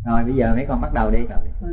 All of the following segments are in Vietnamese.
Rồi bây giờ mấy con bắt đầu đi.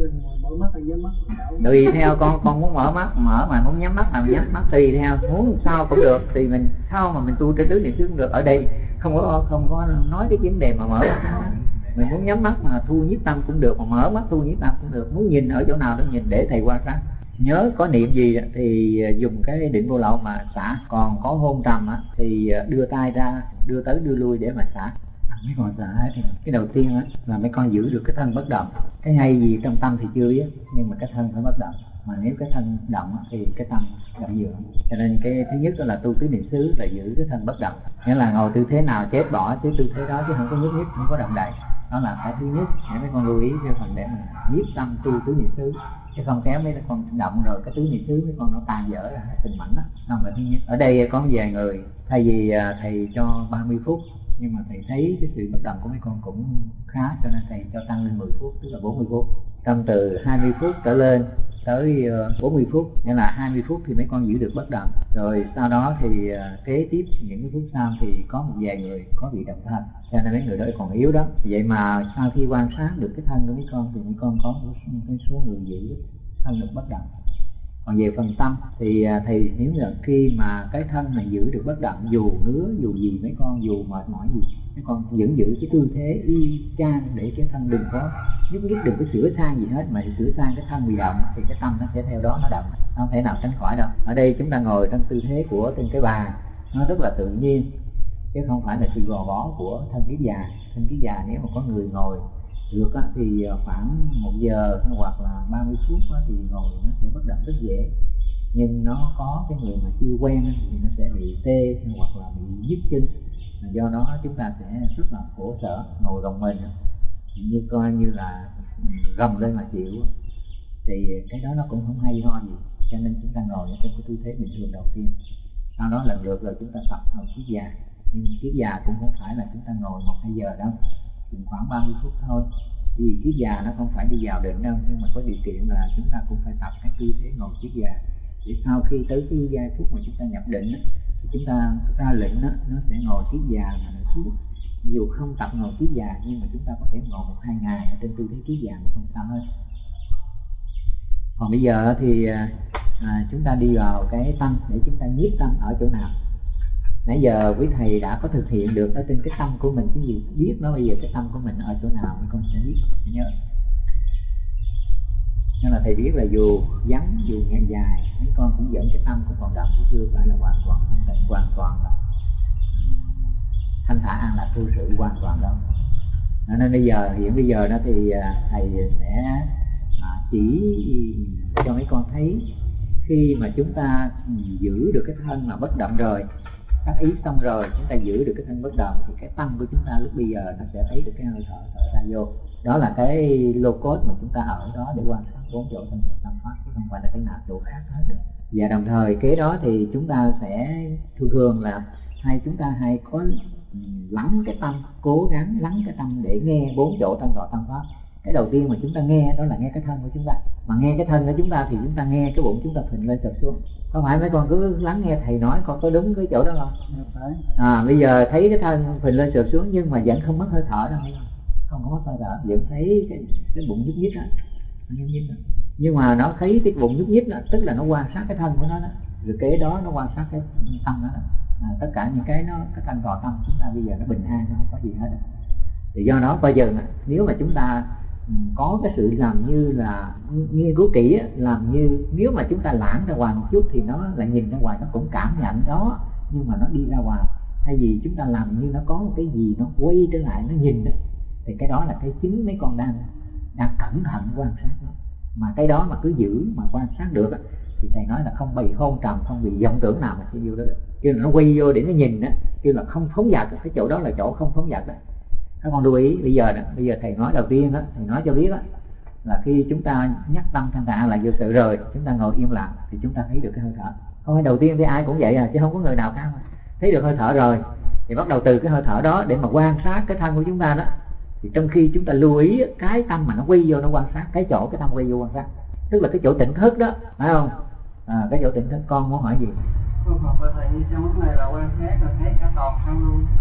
Tùy theo con muốn mở mắt mở, mà muốn nhắm mắt mà nhắm mắt, tùy theo muốn sao cũng được, tùy mình sao mà mình tu trên tứ niệm xứ cũng được. Ở đây không có nói cái vấn đề mà mở mắt. Mình muốn nhắm mắt mà thu nhiếp tâm cũng được, mà mở mắt thu nhiếp tâm cũng được. Muốn nhìn ở chỗ nào đó nhìn để thầy quan sát. Nhớ có niệm gì thì dùng cái định vô lậu mà xả. Còn có hôn trầm thì đưa tay ra, đưa tới đưa lui để mà xả. Mấy con xả thì cái đầu tiên là mấy con giữ được cái thân bất động. Cái hay gì trong tâm thì chưa biết, nhưng mà cái thân phải bất động. Mà nếu cái thân động thì cái tâm động dựa. Cho nên cái thứ nhất là tu tứ niệm xứ là giữ cái thân bất động. Nghĩa là ngồi tư thế nào chết bỏ chứ tư thế đó, chứ không có nhúc nhích, không có động đậy. Đó là cái thứ nhất để mấy con lưu ý cho phần để mà nhiếp tâm tu tứ niệm xứ. Chứ không kéo mấy con động rồi cái tứ niệm xứ mấy con nó tan dở ra tình mảnh đó. Đó là thứ nhất. Ở đây có vài người thay vì thầy cho 30 phút nhưng mà thầy thấy cái sự bất động của mấy con cũng khá, cho nên thầy cho tăng lên 10 phút, tức là 40 phút. Trong từ 20 phút trở lên tới 40 phút, nghĩa là 20 phút thì mấy con giữ được bất động. Rồi sau đó thì kế tiếp những cái phút sau thì có một vài người có bị động thân, cho nên mấy người đó còn yếu đó. Vậy mà sau khi quan sát được cái thân của mấy con thì mấy con có một cái số người giữ thân được bất động. Còn về phần tâm thì thầy nếu là khi mà cái thân này giữ được bất động, dù ngứa dù gì mấy con, dù mệt mỏi gì mấy con vẫn giữ cái tư thế y chang để cái thân đừng có nhúc nhích, đừng có sửa sang gì hết. Mà sửa sang cái thân bị động thì cái tâm nó sẽ theo đó nó động, không thể nào tránh khỏi đâu. Ở đây chúng ta ngồi trong tư thế của trên cái bàn nó rất là tự nhiên, chứ không phải là sự gò bó của thân kiết già. Thân kiết già nếu mà có người ngồi được thì khoảng 1 giờ hoặc là 30 phút thì ngồi nó sẽ bất động rất dễ. Nhưng nó có cái người mà chưa quen thì nó sẽ bị tê hoặc là bị nhức chân, do đó chúng ta sẽ rất là khổ sở. Ngồi gồng mình như coi như là gầm lên mà chịu thì cái đó nó cũng không hay ho gì. Cho nên chúng ta ngồi trong cái tư thế bình thường đầu tiên, sau đó lần lượt rồi chúng ta tập ngồi kiết già. Nhưng kiết già cũng không phải là chúng ta ngồi 1-2 giờ đâu, chừng khoảng 30 phút thôi. Vì kiết già nó không phải đi vào định đâu, nhưng mà có điều kiện là chúng ta cũng phải tập cái tư thế ngồi kiết già. Để sau khi tới cái giây phút mà chúng ta nhập định thì chúng ta ra lệnh nó sẽ ngồi kiết già mà nó suốt. Dù không tập ngồi kiết già nhưng mà chúng ta có thể ngồi 1-2 ngày ở trên tư thế kiết già mà không sao hết. Còn bây giờ thì chúng ta đi vào cái tâm để chúng ta nhiếp tâm ở chỗ nào. Nãy giờ quý thầy đã có thực hiện được ở trên cái tâm của mình, cái gì biết nó bây giờ cái tâm của mình ở chỗ nào mình con sẽ biết, nhớ. Nên là thầy biết là dù vắng dù ngày dài mấy con cũng dẫn cái tâm của còn động, chứ chưa phải là hoàn toàn thanh tịnh, hoàn toàn là thanh thản an lạc vô sự hoàn toàn đâu. Nên hiện bây giờ đó thì thầy sẽ chỉ cho mấy con thấy khi mà chúng ta giữ được cái thân mà bất động rồi, các ý xong rồi, chúng ta giữ được cái thân bất động thì cái tâm của chúng ta lúc bây giờ nó sẽ thấy được cái hơi thở thở ra vô. Đó là cái lô cốt mà chúng ta ở đó để quan sát 4 chỗ thân tâm pháp, chứ không phải là cái nào chỗ khác hết được. Và đồng thời kế đó thì chúng ta sẽ thường là chúng ta hay có lắng cái tâm, cố gắng lắng cái tâm để nghe 4 chỗ thân thọ tâm pháp. Cái đầu tiên mà chúng ta nghe đó là nghe cái thân của chúng ta. Mà nghe cái thân của chúng ta thì chúng ta nghe cái bụng chúng ta phình lên sụp xuống. Không phải mấy con cứ lắng nghe thầy nói con có đúng cái chỗ đó không? Bây giờ thấy cái thân phình lên sụp xuống nhưng mà vẫn không mất hơi thở đâu, không có mất hơi thở, vẫn thấy cái bụng nhúc nhích đó, nhưng mà nó thấy cái bụng nhúc nhích đó, tức là nó quan sát cái thân của nó đó. Rồi kế đó nó quan sát cái tâm đó. Tất cả những cái thân thọ tâm chúng ta bây giờ nó bình an, nó không có gì hết. Thì do đó bây giờ nếu mà chúng ta có cái sự làm như là nghiên cứu kỹ, làm như nếu mà chúng ta lãng ra ngoài một chút thì nó lại nhìn ra ngoài, nó cũng cảm nhận đó nhưng mà nó đi ra ngoài. Thay vì chúng ta làm như nó có một cái gì nó quay trở lại nó nhìn đó, thì cái đó là cái chính mấy con đang cẩn thận quan sát nó. Mà cái đó mà cứ giữ mà quan sát được thì thầy nói là không bị hôn trầm, không bị vọng tưởng nào mà sẽ vô đó được. Kêu là nó quay vô để nó nhìn đó, kêu là không phóng dật, cái chỗ đó là chỗ không phóng dật đó. Các con lưu ý bây giờ thầy nói đầu tiên đó, thầy nói cho biết đó, là khi chúng ta nhắc tâm thanh thản là vô sự rồi, chúng ta ngồi im lặng thì chúng ta thấy được cái hơi thở. Không phải đầu tiên thì ai cũng vậy chứ không có người nào khác mà. Thấy được hơi thở rồi thì bắt đầu từ cái hơi thở đó để mà quan sát cái thân của chúng ta đó. Thì trong khi chúng ta lưu ý cái tâm mà nó quay vô nó quan sát, cái chỗ cái tâm quay vô quan sát, tức là cái chỗ tỉnh thức đó, phải không? Cái chỗ tỉnh thức. Con muốn hỏi gì? Con học là thầy như trong lúc này là quan sát là thấy cả toàn thân luôn.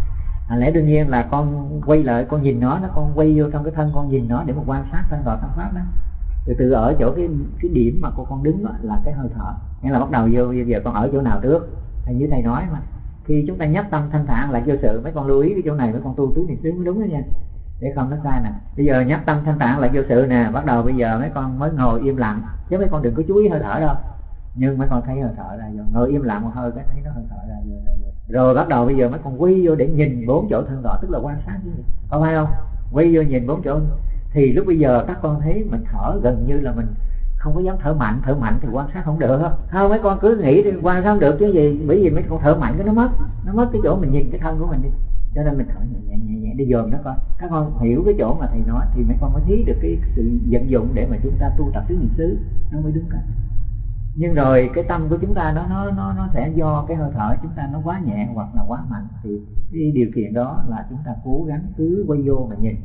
lẽ đương nhiên là con quay lại con nhìn nó con quay vô trong cái thân con nhìn nó để mà quan sát thân thọ tâm pháp đó. Từ từ ở chỗ cái điểm mà con đứng đó là cái hơi thở, nghĩa là bắt đầu vô bây giờ con ở chỗ nào trước, hay như thầy nói mà khi chúng ta nhắc tâm thanh thản lại vô sự, mấy con lưu ý cái chỗ này mấy con tu tứ niệm xứ mới đúng đó nha, để không nó sai nè. Bây giờ nhắc tâm thanh thản lại vô sự nè, bắt đầu bây giờ mấy con mới ngồi im lặng, chứ mấy con đừng có chú ý hơi thở đâu, nhưng mấy con thấy hơi thở ra vô, ngồi im lặng một hơi cái thấy nó hơi thở ra vô. Rồi bắt đầu bây giờ mấy con quy vô để nhìn 4 chỗ thân thọ, tức là quan sát chứ gì, có phải không? Quy vô nhìn 4 chỗ thì lúc bây giờ các con thấy mình thở gần như là mình không có dám thở mạnh thì quan sát không được không? Mấy con cứ nghĩ đi, quan sát không được chứ gì, bởi vì mấy con thở mạnh cái nó mất cái chỗ mình nhìn cái thân của mình đi, cho nên mình thở nhẹ đi dòm đó con. Các con hiểu cái chỗ mà thầy nói thì mấy con mới thấy được cái sự vận dụng để mà chúng ta tu tập tứ niệm xứ nó mới đúng cách. Nhưng rồi cái tâm của chúng ta nó sẽ do cái hơi thở chúng ta nó quá nhẹ hoặc là quá mạnh, thì cái điều kiện đó là chúng ta cố gắng cứ quay vô mà nhìn,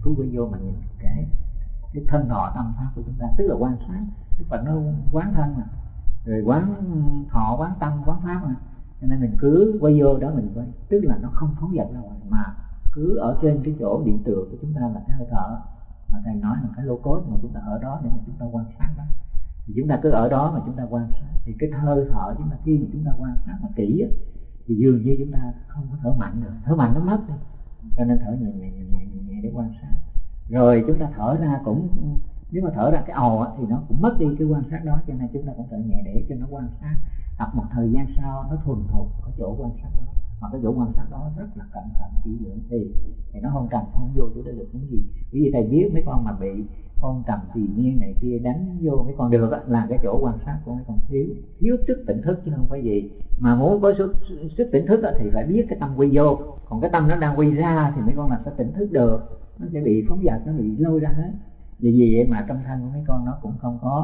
cái thân thọ tâm pháp của chúng ta, tức là quan sát, tức là nó quán thân mà, rồi quán thọ, quán tâm, quán pháp mà. Cho nên mình cứ quay vô đó mình quay, tức là nó không phóng dật ra ngoài mà cứ ở trên cái chỗ điện từ của chúng ta là cái hơi thở mà thầy nói là cái lô cốt mà chúng ta ở đó để mà chúng ta quan sát đó. Thì chúng ta cứ ở đó mà chúng ta quan sát, thì cái hơi thở chúng ta khi mà chúng ta quan sát mà kỹ thì dường như chúng ta không có thở mạnh nữa, thở mạnh nó mất đi, cho nên thở nhẹ để quan sát. Rồi chúng ta thở ra cũng, nếu mà thở ra cái ồ thì nó cũng mất đi cái quan sát đó, cho nên chúng ta cũng thở nhẹ để cho nó quan sát. Tập một thời gian sau nó thuần thục có chỗ quan sát đó, mà cái chỗ quan sát đó rất là cẩn thận kỹ lưỡng thì nó không trầm không vô chỗ đó được cái gì. Bởi vì thầy biết mấy con mà bị con trầm tùy miên này kia đánh vô mấy con được là cái chỗ quan sát của mấy con thiếu sức tỉnh thức chứ không phải gì. Mà muốn có sức tỉnh thức thì phải biết cái tâm quy vô, còn cái tâm nó đang quy ra thì mấy con là sẽ tỉnh thức được, nó sẽ bị phóng dật, nó bị lôi ra hết. Vì vậy mà trong thân của mấy con nó cũng không có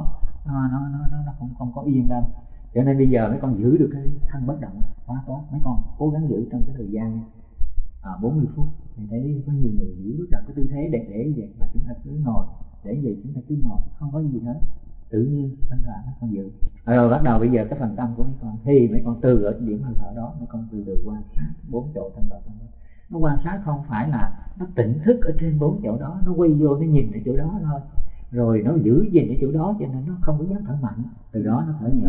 nó cũng không có yên đâu. Cho nên bây giờ mấy con giữ được cái thân bất động quá tốt, mấy con cố gắng giữ trong cái thời gian 40 phút thì thấy có nhiều người giữ bất động cái tư thế để vậy mà chúng ta cứ ngồi, để vậy chúng ta cứ ngồi không có gì hết, tự nhiên thân là mấy con giữ. Rồi bắt đầu bây giờ cái phần tâm của mấy con thì mấy con từ ở điểm hơi thở đó mấy con từ từ quan sát 4 chỗ thân thọ. Nó quan sát không phải là nó tỉnh thức ở trên 4 chỗ đó, nó quay vô nó nhìn ở chỗ đó thôi, rồi nó giữ gìn ở chỗ đó cho nên nó không có dám thở mạnh. Từ đó nó thở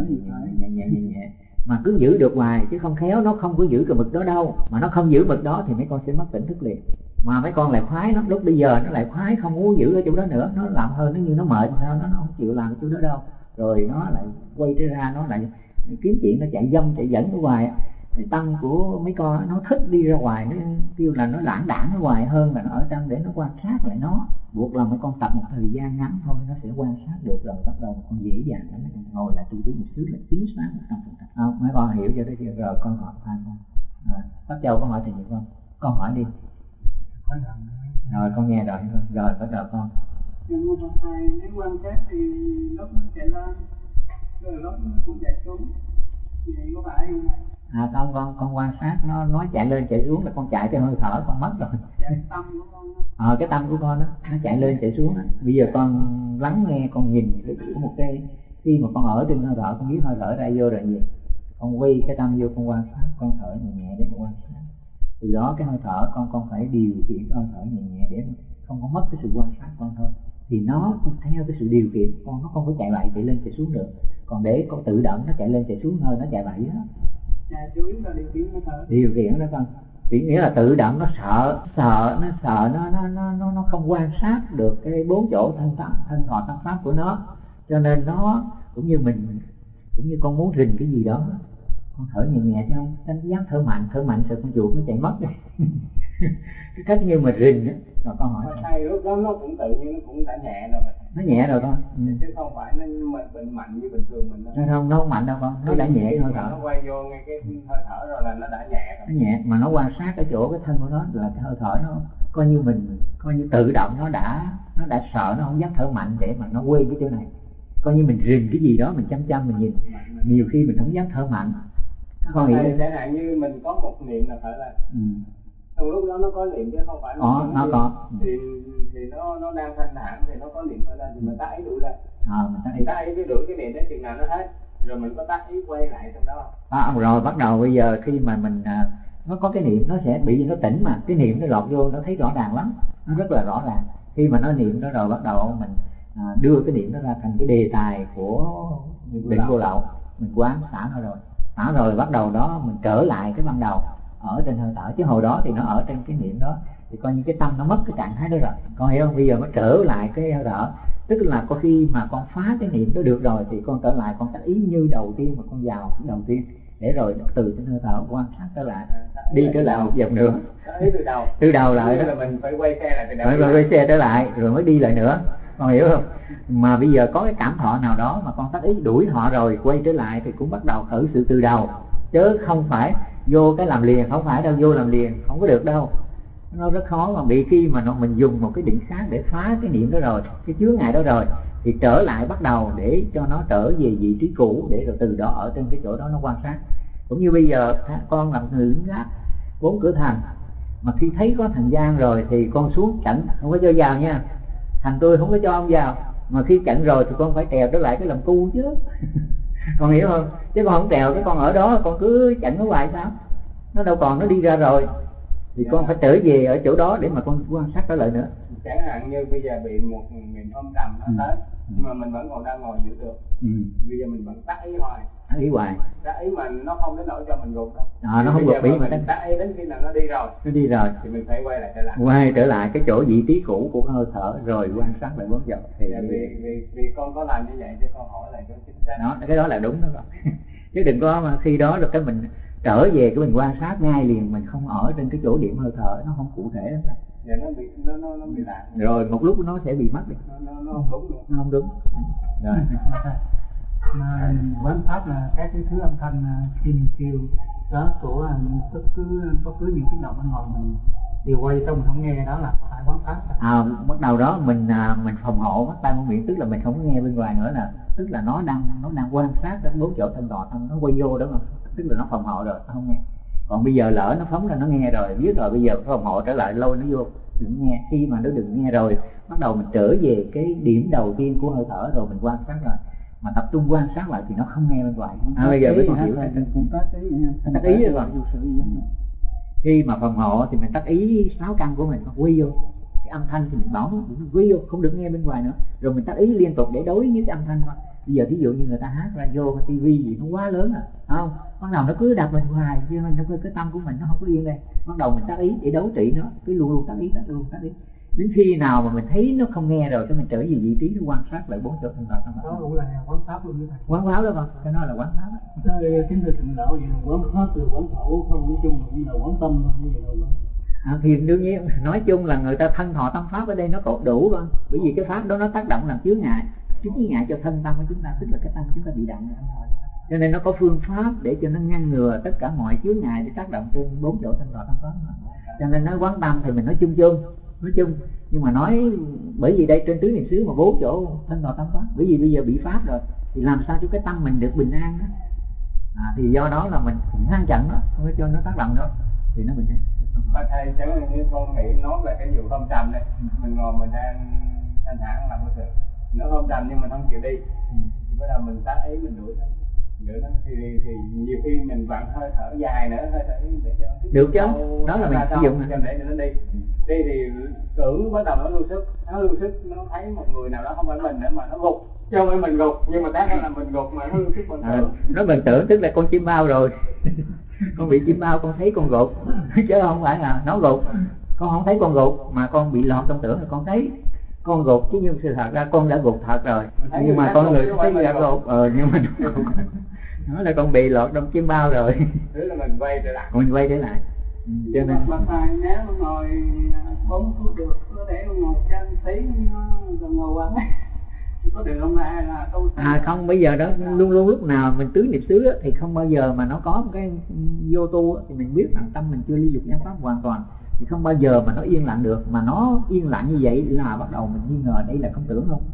nhẹ mà cứ giữ được hoài, chứ không khéo nó không có giữ cái mực đó đâu, mà nó không giữ mực đó thì mấy con sẽ mất tỉnh thức liền. Mà mấy con lại khoái lắm, lúc bây giờ nó lại khoái không muốn giữ ở chỗ đó nữa, nó làm hơn nó như nó mệt sao nó không chịu làm ở chỗ đó đâu, rồi nó lại quay ra nó lại kiếm chuyện, nó chạy dâm chạy dẫn ở ngoài. Cái tâm của mấy con nó thích đi ra ngoài, nó kêu là nó lãng đãng ở ngoài hơn là nó ở trong để nó quan sát lại nó. Buộc là mấy con tập một thời gian ngắn thôi nó sẽ quan sát được, rồi bắt đầu con dễ dàng nó ngồi lại tu tứ niệm xứ là chính xác 100%. Mấy con hiểu cho đó chưa? Rồi con hỏi thầy con. Bác Châu có hỏi thầy gì không? Con hỏi đi. Rồi con nghe rồi không? Rồi bắt đầu con. Nhưng mà thầy nếu quan sát thì lúc nó chạy lên, rồi lúc nó cũng chạy xuống, vậy có phải không thầy? Không, con quan sát nó nói chạy lên chạy xuống là con chạy cái hơi thở con mất rồi. Cái tâm của con cái tâm của con đó nó chạy lên chạy xuống đó. Bây giờ con lắng nghe, con nhìn có một cái khi mà con ở trên hơi thở, con biết hơi thở ra vô rồi gì, con quy cái tâm vô con quan sát, con thở nhẹ để mà quan sát. Từ đó cái hơi thở con phải điều khiển hơi thở nhẹ để không có mất cái sự quan sát con thôi, thì nó theo cái sự điều khiển con, nó không có chạy bậy chạy lên chạy xuống được. Còn để con tự động nó chạy lên chạy xuống hơi nó chạy bậy đó. Điều khiển đó con, chỉ nghĩa là tự động nó sợ nó không quan sát được cái 4 chỗ thân thọ tâm pháp của nó, cho nên nó cũng như con muốn rình cái gì đó, con thở nhẹ chứ không dám thở mạnh sợ con chuột nó chạy mất đi. Cái cách như mà rình đó. Rồi con hỏi thầy lúc đó nó cũng tự nhiên nó cũng đã nhẹ rồi, nó nhẹ rồi con. Chứ không phải nó bệnh mạnh như bình thường mình đâu. Không, nó không mạnh đâu con, nó đã nhẹ hơi thở. Nó quay vô ngay cái hơi thở rồi là nó đã nhẹ rồi. Nó nhẹ mà nó quan sát cái chỗ cái thân của nó là cái hơi thở nó coi như tự động nó đã sợ, nó không dám thở mạnh để mà nó quên cái chỗ này. Coi như mình rình cái gì đó mình chăm mình nhìn, nhiều khi mình không dám thở mạnh. Con hiểu chẳng hạn như mình có một niệm là thở lên. Trong lúc đó nó có niệm chứ không phải nó có. Thì nó đang thanh thản thì nó có niệm thở lên thì mình tác ý đuổi lên. Mình tác ý đuổi cái niệm đến chừng nào nó hết, rồi mình có tác ý quay lại trong đó không? Rồi bắt đầu bây giờ khi mà mình nó có cái niệm nó sẽ bị nó tỉnh, mà cái niệm nó lọt vô nó thấy rõ ràng lắm, nó rất là rõ ràng. Khi mà nó niệm đó rồi bắt đầu mình đưa cái niệm đó ra thành cái đề tài của định vô lậu, mình quán xả nó rồi bắt đầu đó mình trở lại cái ban đầu ở trên hơi thở, chứ hồi đó thì nó ở trên cái niệm đó thì coi như cái tâm nó mất cái trạng thái đó rồi, con hiểu không? Bây giờ nó trở lại cái hơi thở, tức là có khi mà con phá cái niệm đó được rồi thì con trở lại con tác ý như đầu tiên mà con vào đầu tiên, để rồi từ trên hơi thở quan sát trở lại, đi trở lại một vòng nữa, từ đầu lại đó, mình phải quay xe lại từ đầu, phải quay xe trở lại rồi mới đi lại nữa, con hiểu không? Mà bây giờ có cái cảm thọ nào đó mà con tác ý đuổi họ rồi quay trở lại thì cũng bắt đầu khởi sự từ đầu, chứ không phải vô cái làm liền, không phải đâu, vô làm liền không có được đâu, nó rất khó. Mà bị khi mà mình dùng một cái định sát để phá cái niệm đó rồi, cái chướng ngại đó rồi, thì trở lại bắt đầu để cho nó trở về vị trí cũ, để rồi từ đó ở trên cái chỗ đó nó quan sát. Cũng như bây giờ con làm người lính gác 4 cửa thành, mà khi thấy có thằng Giang rồi thì con xuống chặn, không có cho vào nha, thằng tôi không có cho ông vào, mà khi chặn rồi thì con phải trèo trở lại cái làm cu chứ con hiểu không? Chứ con không trèo cái con ở đó con cứ chặn nó hoài sao, nó đâu còn, nó đi ra rồi thì con phải trở về ở chỗ đó để mà con quan sát trở lại nữa. Chẳng hạn như bây giờ bị một niềm ôm trầm nó tới, nhưng mà mình vẫn còn đang ngồi giữ được, bây giờ mình vẫn tác ý hoài, tác ý mà nó không đến nỗi cho mình gục đâu. Nó không gục, bí mà tác ý đến khi nào nó đi rồi thì mình phải quay trở lại cái chỗ vị trí cũ của hơi thở rồi quan sát lại bốn dòng. Thì vì con có làm như vậy cho con hỏi lại cho chính xác. Đó, cái đó là đúng đó rồi. Chứ đừng có mà khi đó rồi cái mình trở về cái mình quan sát ngay liền, mình không ở trên cái chỗ điểm hơi thở, nó không cụ thể lắm. Dạ, nó bị lạc rồi một lúc nó sẽ bị mất đi, nó không đúng nữa. Nó không đúng rồi. Mà quán pháp là các cái thứ âm thanh kim kêu đó của bất cứ những tiếng động bên ngoài mình điều quay xong mình không nghe, đó là phải quán pháp. Bắt đầu đó mình phòng hộ mắt tai mũi miệng, tức là mình không có nghe bên ngoài nữa, là tức là nó đang quan sát đến 4 chỗ thân đỏ thân, nó quay vô đó mà, tức là nó phòng hộ rồi, nó không nghe. Còn bây giờ lỡ nó phóng ra nó nghe rồi, biết rồi, bây giờ phòng hộ trở lại lôi nó vô, đừng nghe. Khi mà nó đừng nghe rồi bắt đầu mình trở về cái điểm đầu tiên của hơi thở rồi mình quan sát rồi, mà tập trung quan sát lại thì nó không nghe bên ngoài. Bây giờ mới còn hiểu tác ý rồi. Khi mà phòng hộ thì mình tác ý 6 căn của mình quy vô cái âm thanh, thì mình bảo nó quy vô, không được nghe bên ngoài nữa, rồi mình tác ý liên tục để đối với cái âm thanh thôi. Bây giờ ví dụ như người ta hát radio cái tivi gì nó quá lớn không, bắt đầu nó cứ đập bên ngoài, chứ cái tâm của mình nó không có yên đây, bắt đầu mình tác ý để đấu trị nó, cứ luôn tác ý, đến khi nào mà mình thấy nó không nghe rồi, cái mình trở về vị trí nó quan sát lại 4 chỗ thân đỏ. Đó cũng là quán pháp luôn như thầy. Quán pháp đó con, cái đó là quán pháp đó. Kính thưa thượng đạo, vậy là quán pháp từ quán khẩu không, nói chung là cũng là quán tâm như vậy thôi. Thì đương nhiên nói chung là người ta thân thọ tâm pháp ở đây nó có đủ con, bởi vì cái pháp đó nó tác động làm chướng ngại cho thân tâm của chúng ta, tức là cái tâm chúng ta bị động thôi. Cho nên nó có phương pháp để cho nó ngăn ngừa tất cả mọi chướng ngại để tác động trên 4 chỗ thân thọ tâm pháp. Cho nên nói quán tâm thì mình nói chung, nhưng mà nói bởi vì đây trên tứ niệm xứ mà 4 chỗ thân thọ tâm pháp, bởi vì bây giờ bị pháp rồi thì làm sao cho cái tâm mình được bình an đó. Thì do đó là mình ngăn chặn nó, không cho nó tác động nữa thì nó bình an. Thầy chẳng hạn như con nghĩ nói về cái vụ hôm trầm đây, mình ngồi mình đang thanh thản làm cái sự nó hôm trầm nhưng mình không chịu đi, thì bắt đầu mình tác ý mình đuổi nó thì nhiều khi mình vẫn hơi thở dài nữa, hơi thở để cho được chứ, đó là mình sử dụng để nó đi thì tưởng bắt đầu nó lưu sức, nó thấy một người nào đó không phải mình nữa mà nó gục, chứ không phải mình gục, nhưng mà tác là mình gục mà nó lưu sức bằng tưởng. Nó bằng tưởng tức là con chim bao rồi con bị chim bao con thấy con gục chứ không phải là nó gục. Con không thấy con gục mà con bị lọt trong tưởng là con thấy con gục, chứ nhưng sự thật ra con đã gục thật rồi, nhưng mà con người thấy là gục nhưng mà nó là con bị lọt trong chim bao rồi. Tức là mình quay trở lại. Cho nên mà thầy nếu mà ngồi 4 phút được, có thể ngồi chân tí rồi ngồi quăng có được không hay là tu không, bây giờ đó luôn lúc nào mình tứ niệm xứ thì không bao giờ mà nó có một cái vô tu thì mình biết rằng tâm mình chưa ly dục nhân pháp hoàn toàn, thì không bao giờ mà nó yên lặng được. Mà nó yên lặng như vậy là bắt đầu mình nghi ngờ đây là không tưởng không.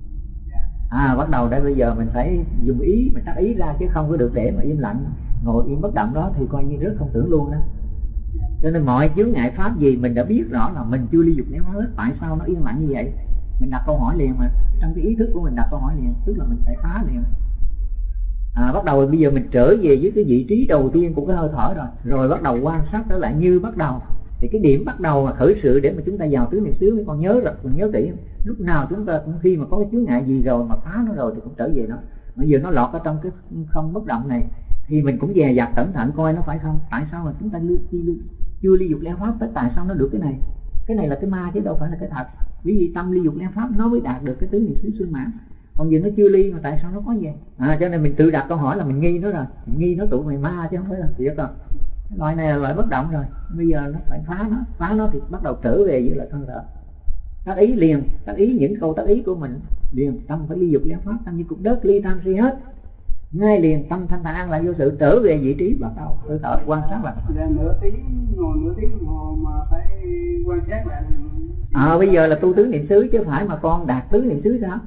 Bắt đầu đây bây giờ mình phải dùng ý, mình tác ý ra chứ không có được để mà im lặng ngồi yên bất động đó thì coi như rất không tưởng luôn đó. Cho nên mọi chướng ngại pháp gì mình đã biết rõ là mình chưa ly dục nhân pháp hết, tại sao nó yên lặng như vậy, mình đặt câu hỏi liền, mà trong cái ý thức của mình đặt câu hỏi liền, tức là mình phải phá liền. Bắt đầu bây giờ mình trở về với cái vị trí đầu tiên của cái hơi thở rồi bắt đầu quan sát trở lại như bắt đầu. Thì cái điểm bắt đầu mà khởi sự để mà chúng ta vào tứ niệm xứ, con nhớ rồi, con nhớ kỹ. Lúc nào chúng ta cũng khi mà có cái chướng ngại gì rồi mà phá nó rồi thì cũng trở về nó. Bây giờ nó lọt ở trong cái không bất động này thì mình cũng dè dặt cẩn thận coi nó phải không. Tại sao mà chúng ta chưa ly dục liên pháp tới, tại sao nó được cái này? Cái này là cái ma chứ đâu phải là cái thật. Vì vì tâm ly dục liên pháp nó mới đạt được cái tứ niệm xứ xương mãn. Còn giờ nó chưa ly mà tại sao nó có vậy? Cho nên mình tự đặt câu hỏi là mình nghi nó rồi, mình nghi nó tụi mày ma chứ không phải là thiệt đâu. Loại này là loại bất động rồi, bây giờ nó phải phá nó thì bắt đầu trở về với lại thân thở. Tác ý liền, tác ý những câu tác ý của mình liền, tâm phải ly dục liên pháp, tâm như cục đất ly tham si hết. Ngay liền tâm thanh thản lại vô sự, trở về vị trí bắt đầu hơi thở quan sát lại. Nửa tiếng đồng hồ mà phải quan sát lại. Bây giờ là tu tứ niệm xứ chứ phải mà con đạt tứ niệm xứ sao?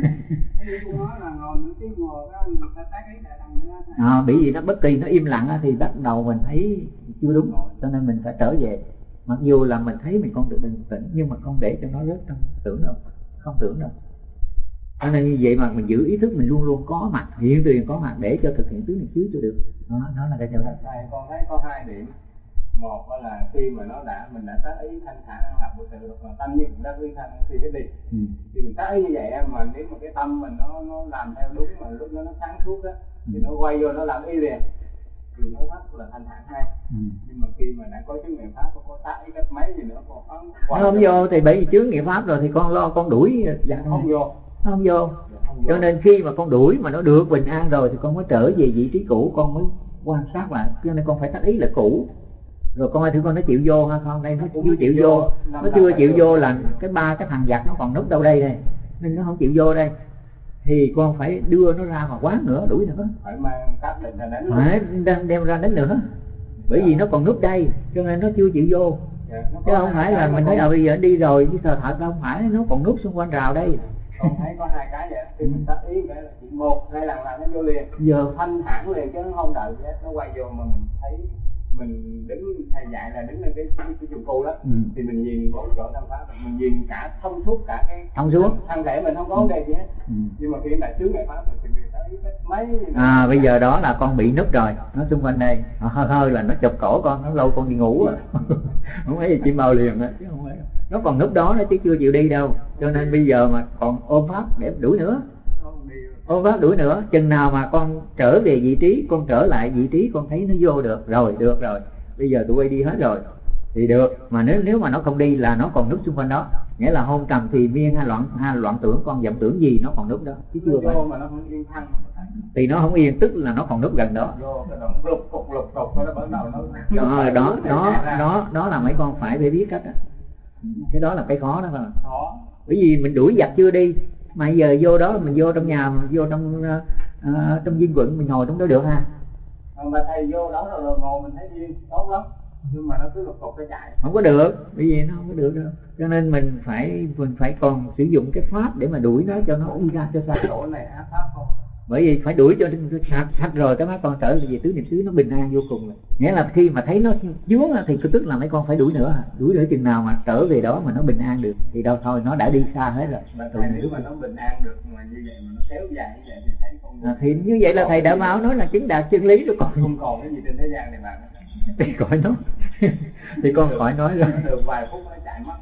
Bởi vì nó bất kỳ nó im lặng thì bắt đầu mình thấy chưa đúng, cho nên mình phải trở về. Mặc dù là mình thấy mình con được bình tĩnh nhưng mà không để cho nó rớt trong tưởng đâu, không tưởng đâu. Cho nên như vậy mà mình giữ ý thức mình luôn luôn có mặt, hiện tiền có mặt để cho thực hiện tứ niệm xứ cho được. Đó là cái điều đó. Con thấy có hai điểm. Một là khi mà mình đã tác ý thanh thản an lạc vô sự rồi, mà tâm như cũng đã quy thanh thì cái đi. Thì mình tác ý như vậy mà nếu mà cái tâm mình nó làm theo đúng mà lúc đó nó sáng suốt á, thì nó quay vô nó làm y liền thì nó rất là thanh thản hay. Nhưng mà khi mà đã có chướng nghiệp pháp có tác ý cách mấy gì nữa con không vô thì bởi vì chướng nghiệp pháp rồi thì con lo con đuổi không vô. Cho nên khi mà con đuổi mà nó được bình an rồi thì con mới trở về vị trí cũ, con mới quan sát lại. Cho nên con phải tác ý là cũ. Rồi con ơi thử con nó chịu vô hay không? Đây nó chưa chịu vô, nó chưa chịu vô là cái thằng giặc nó còn núp đâu đây này, nên nó không chịu vô đây. Thì con phải đưa nó ra mà quán nữa, đuổi nữa. Phải mang cáp định ra đánh. Phải đem ra đánh nữa. Bởi vì nó còn núp đây, cho nên nó chưa chịu vô. Chứ không phải là mình nói bây giờ đi rồi chứ thật đâu, không phải, nó còn núp xung quanh rào đây. Con thấy có hai cái vậy, khi mình tác ý cái là chỉ 1-2 lần là nó vô liền, giờ thanh thản liền chứ nó không đợi gì hết, nó quay vô mà mình thấy mình đứng hay dạy là đứng lên cái dụng cụ đó, thì mình nhìn bốn chỗ tâm pháp, mình nhìn cả thông suốt cả cái thân thể mình không có vấn đề gì hết. Nhưng mà khi đã chướng ngại pháp thì mình thấy mấy bây giờ đó là con bị núp rồi, nó xung quanh đây hơi là nó chụp cổ con, nó lâu con đi ngủ không phải gì chim bao liền á, chứ không phải nó còn núp đó nó chứ chưa chịu đi đâu. Cho nên bây giờ mà còn ôm pháp để đuổi nữa, ôm pháp đuổi nữa, chừng nào mà con trở về vị trí, con trở lại vị trí, con thấy nó vô được rồi, bây giờ tụi bay đi hết rồi thì được. Mà nếu mà nó không đi là nó còn núp xung quanh đó, nghĩa là hôn trầm thì miên hay loạn tưởng, con vọng tưởng gì nó còn núp đó chứ chưa phải. Mà nó không yên thăng thì nó không yên, tức là nó còn núp gần đó. Lục cục nó bắt đầu đó là mấy con phải biết cách đó. Cái đó là cái khó đó mà. Bởi vì mình đuổi giặc chưa đi mà giờ vô đó, mình vô trong nhà, vô trong viên quận mình ngồi trong đó được ha. Mà thầy vô đó rồi ngồi mình thấy yên tốt lắm, nhưng mà nó cứ lục cục cái chạy không có được, bởi vì nó không có được đâu. Cho nên mình phải còn sử dụng cái pháp để mà đuổi nó cho nó đi ra cho xa. Chỗ này áp pháp không? Bởi vì phải đuổi cho sạch rồi cái mấy con trở về tứ niệm xứ nó bình an vô cùng rồi. Nghĩa là khi mà thấy nó vướng thì tức là mấy con phải đuổi nữa chừng nào mà trở về đó mà nó bình an được thì đâu thôi, nó đã đi xa hết rồi. Nếu mà nó bình an được mà như vậy mà nó kéo dài như vậy thì thấy con thì như vậy là thầy đã báo nói là chứng đạt chân lý rồi, còn không còn cái gì trên thế gian này bạn. Thì khỏi nói thì con khỏi nói rồi, được vài phút nó chạy mất.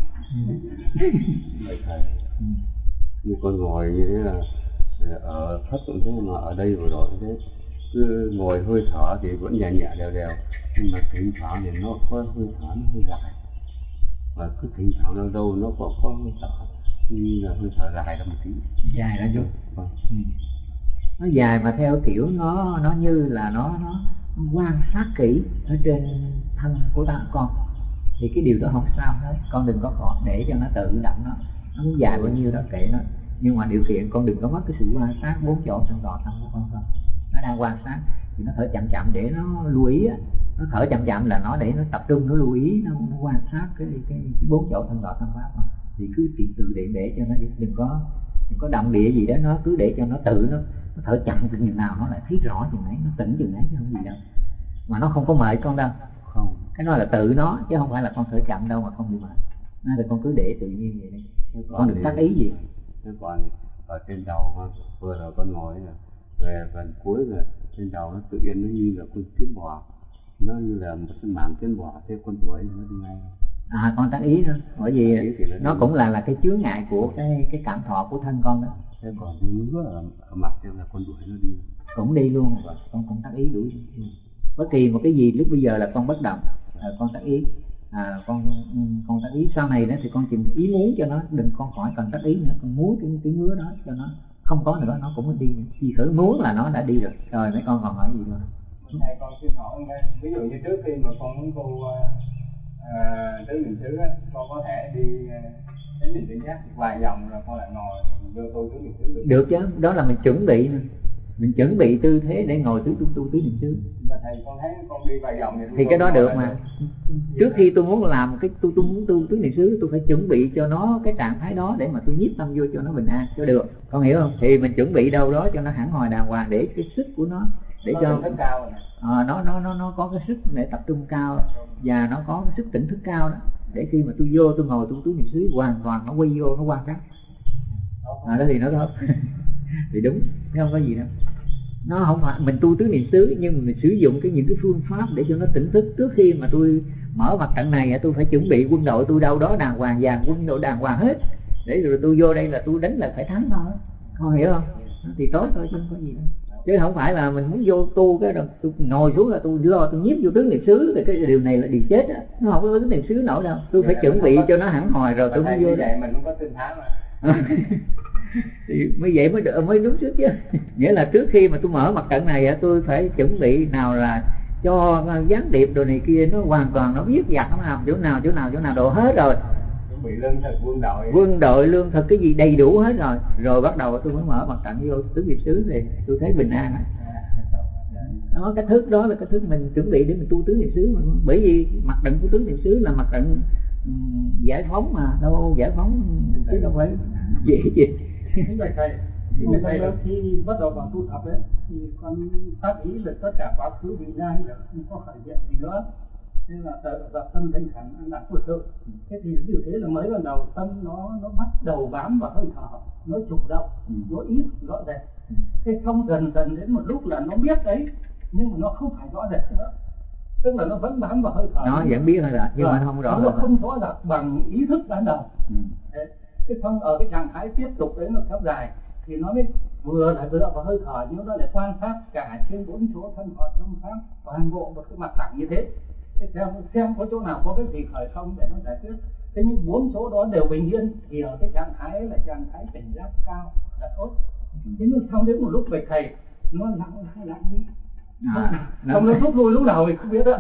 Thầy như con ngồi như thế là ở thất cũng thế, mà ở đây vừa rồi thế cứ ngồi hơi thở thì vẫn nhẹ nhẹ đều nhưng mà thỉnh thoảng thì nó có hơi thở nó hơi dài, và cứ thỉnh thoảng đâu nó có hơi thở như là hơi thở dài ra một tí, dài ra chút. Nó dài mà theo kiểu nó như là nó quan sát kỹ ở trên thân của con thì cái điều đó không sao hết. Con đừng có để cho nó tự động, nó muốn dài bao nhiêu đó kệ nó, nhưng mà điều kiện con đừng có mất cái sự quan sát bốn chỗ trong tọa thân của con. Nó đang quan sát thì nó thở chậm để nó lưu ý. Nó thở chậm là nó để nó tập trung, nó lưu ý, nó quan sát cái bốn chỗ trong tọa thân pháp. Thì cứ từ để cho nó đừng có động địa gì đó, nó cứ để cho nó tự nó thở chậm chừng nào nó lại thấy rõ chừng nấy, nó tỉnh chừng nấy chứ không gì đâu. Mà nó không có mệt con đâu, không, cái nó là tự nó chứ không phải là con thở chậm đâu mà không bị mệt. Nên là con cứ để tự nhiên vậy đi, con đừng tác ý gì. Thế còn ở trên đầu vừa rồi con ngồi về phần cuối là trên đầu nó tự nhiên nó như là con kiến bò, nó như là một cái mảng kiến bò theo con đuổi nó đi ngay. Con tác ý nữa, bởi vì nó cũng là cái chướng ngại của cái cảm thọ của thân con đó. Thế còn cái ngứa ở mặt theo là con đuổi nó đi cũng đi luôn, con cũng tác ý đuổi. Bất kỳ một cái gì lúc bây giờ là con bất động, con tác ý, con tác ý. Sau này đó thì con chừng ý muốn cho nó, đừng con khỏi cần tác ý nữa, con muốn cái ngứa đó cho nó không có nữa, nó cũng đi. Khi khởi muốn là nó đã đi rồi. Rồi mấy con còn hỏi gì nữa? Thầy con xin hỏi, ví dụ như trước khi mà con muốn tu tứ niệm xứ á, con có thể đi đến niệm tỉnh giác vài vòng rồi con lại ngồi vô tu tứ niệm xứ được chứ, đó là mình chuẩn bị, mình chuẩn bị tư thế để ngồi tu tứ niệm xứ. Và thầy con thấy con đi vài vòng thì cái đó được mà. Trước khi tôi muốn làm cái tôi muốn tu tứ niệm xứ, tôi phải chuẩn bị cho nó cái trạng thái đó để mà tôi nhiếp tâm vô cho nó bình an cho được, con hiểu không? Thì mình chuẩn bị đâu đó cho nó hẳn hồi đàng hoàng, để cái sức của nó để cho nó có cái sức để tập trung cao, và nó có cái sức tỉnh thức cao đó, để khi mà tôi vô tôi ngồi tu tứ niệm xứ hoàn toàn nó quay vô, nó quan sát. Đó thì nó tốt. Thì đúng, chứ không có gì đâu. Nó không phải mình tu tứ niệm xứ, nhưng mình sử dụng những cái phương pháp để cho nó tỉnh thức. Trước khi mà tôi mở mặt trận này, tôi phải chuẩn bị quân đội tôi đâu đó đàng hoàng, dàn quân đội đàng hoàng hết, để rồi tôi vô đây là tôi đánh là phải thắng thôi, con hiểu không? Thì tốt thôi chứ không có gì đâu. Chứ không phải là mình muốn vô tu cái rồi tôi ngồi xuống là tôi lo tôi nhiếp vô tứ niệm xứ, thì cái điều này là điều chết á, nó không có tứ niệm xứ nổi đâu. Tôi phải chuẩn bị cho nó hẳn hồi rồi tôi mới vô. Vậy mình cũng có tinh thám mà. Thì mới vậy mới đúng sức chứ. Nghĩa là trước khi mà tôi mở mặt trận này, tôi phải chuẩn bị nào là cho gián điệp đồ này kia nó hoàn toàn nó biết giặt nó làm chỗ nào đồ hết rồi. Chuẩn bị lương thực, quân đội lương thực cái gì đầy đủ hết rồi. Rồi bắt đầu tôi mới mở mặt trận vô tứ niệm xứ thì tôi thấy bình an. Đó, cái thức đó là cái thức mình chuẩn bị để mình tu tứ niệm xứ mà. Bởi vì mặt trận của tứ niệm xứ là mặt trận giải phóng mà, đâu giải phóng chứ đâu phải dễ gì. Thầy khi bắt đầu vào tu tập ấy thì con tác ý là tất cả quá khứ vị lai là không có khởi hiện gì nữa, nên là tâm thanh thản an lạc của sự. Thế thì như thế là mới ban đầu tâm nó bắt đầu bám vào hơi thở, nó chủ động, nó ít rõ rệt. Thế xong dần đến một lúc là nó biết đấy, nhưng mà nó không phải rõ rệt nữa, tức là nó vẫn bám vào hơi thở, nó vẫn biết thôi là nhưng mà không rõ, nó không rõ rệt bằng ý thức ban đầu. Thế xong ở cái trạng thái tiếp tục đấy nó kéo dài thì nó mới vừa là dựa vào hơi thở, nhưng nó lại quan sát cả trên 4 chỗ thân phận tâm pháp toàn bộ một cái mặt phẳng như thế. Thế xem có chỗ nào có cái gì khởi không để nó giải quyết. Thế nhưng 4 chỗ đó đều bình yên thì ở cái trạng thái là trạng thái tỉnh giác cao là tốt. Thế nhưng xong đến một lúc về thầy nó lặng đi. Xong nó rút lui lúc nào mình không biết đó.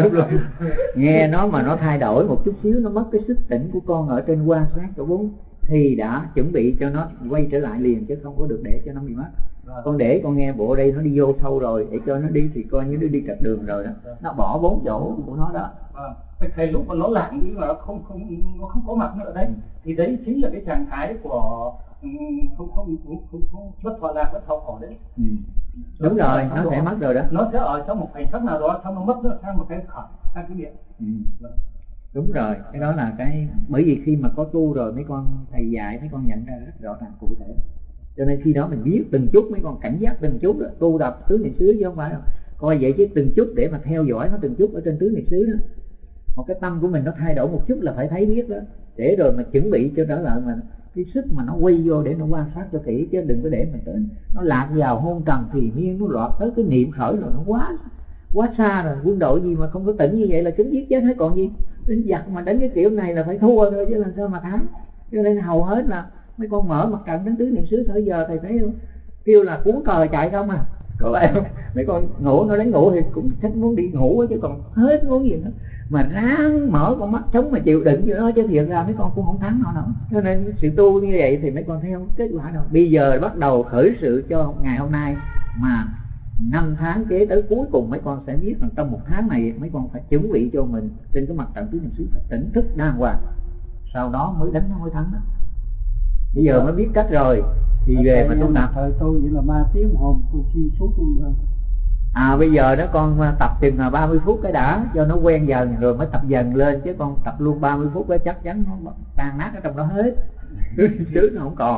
Nghe nó mà nó thay đổi một chút xíu, nó mất cái sức tỉnh của con ở trên quan sát chỗ 4 thì đã chuẩn bị cho nó quay trở lại liền, chứ không có được để cho nó bị mất. Con để con nghe bộ đây nó đi vô sâu rồi, để cho nó đi thì coi như nó đi trật đường rồi đó, nó bỏ 4 chỗ của nó đó. Thầy lúc mà nó lặng đi mà nó không có mặt nữa đấy, thì đấy chính là cái trạng thái của không bất thọ lạc, bất thọ khổ đấy. Đúng rồi, nó sẽ mất rồi đó. Nó sẽ ở trong một khoảnh khắc nào đó, xong nó mất nó sang một cái khởi, sang cái điện. Đúng rồi, cái đó là cái, bởi vì khi mà có tu rồi mấy con thầy dạy mấy con nhận ra rất rõ ràng cụ thể, cho nên khi đó mình biết từng chút, mấy con cảnh giác từng chút đó. Tu tập tứ niệm xứ chứ không phải đâu coi vậy, chứ từng chút để mà theo dõi nó từng chút ở trên tứ niệm xứ đó. Một cái tâm của mình nó thay đổi một chút là phải thấy biết đó, để rồi mà chuẩn bị cho trở lại mà cái sức mà nó quay vô để nó quan sát cho kỹ, chứ đừng có để mình tới nó lạc vào hôn trầm thì miên, nó loạt tới cái niệm khởi rồi nó quá xa rồi. Quân đội gì mà không có tỉnh như vậy là chúng giết chết hết còn gì. Đánh giặc mà đánh cái kiểu này là phải thua thôi chứ làm sao mà thắng. Cho nên hầu hết là mấy con mở mặt trận đến tứ niệm xứ thời giờ thầy thấy không, kêu là cuốn cờ chạy không à, có phải không? Mấy con ngủ, nó đánh ngủ thì cũng thích muốn đi ngủ chứ còn hết muốn gì nữa, mà ráng mở con mắt sống mà chịu đựng cho nó, chứ thiệt ra mấy con cũng không thắng nó đâu. Cho nên sự tu như vậy thì mấy con theo kết quả đâu. Bây giờ bắt đầu khởi sự cho ngày hôm nay, mà 5 tháng kế tới cuối cùng mấy con sẽ biết rằng trong 1 tháng này mấy con phải chuẩn bị cho mình trên cái mặt trận tứ niệm xứ phải tỉnh thức đàng hoàng, sau đó mới đánh nó mới thắng đó. Bây giờ mới biết cách rồi thì về mà tu tập. Thời tôi vậy là 3 tiếng hôm tôi chi suốt luôn rồi. Bây giờ đó con tập chừng 30 phút cái đã cho nó quen dần rồi mới tập dần lên, chứ con tập luôn 30 phút cái chắc chắn nó tan nát ở trong đó hết. Trước nó không còn.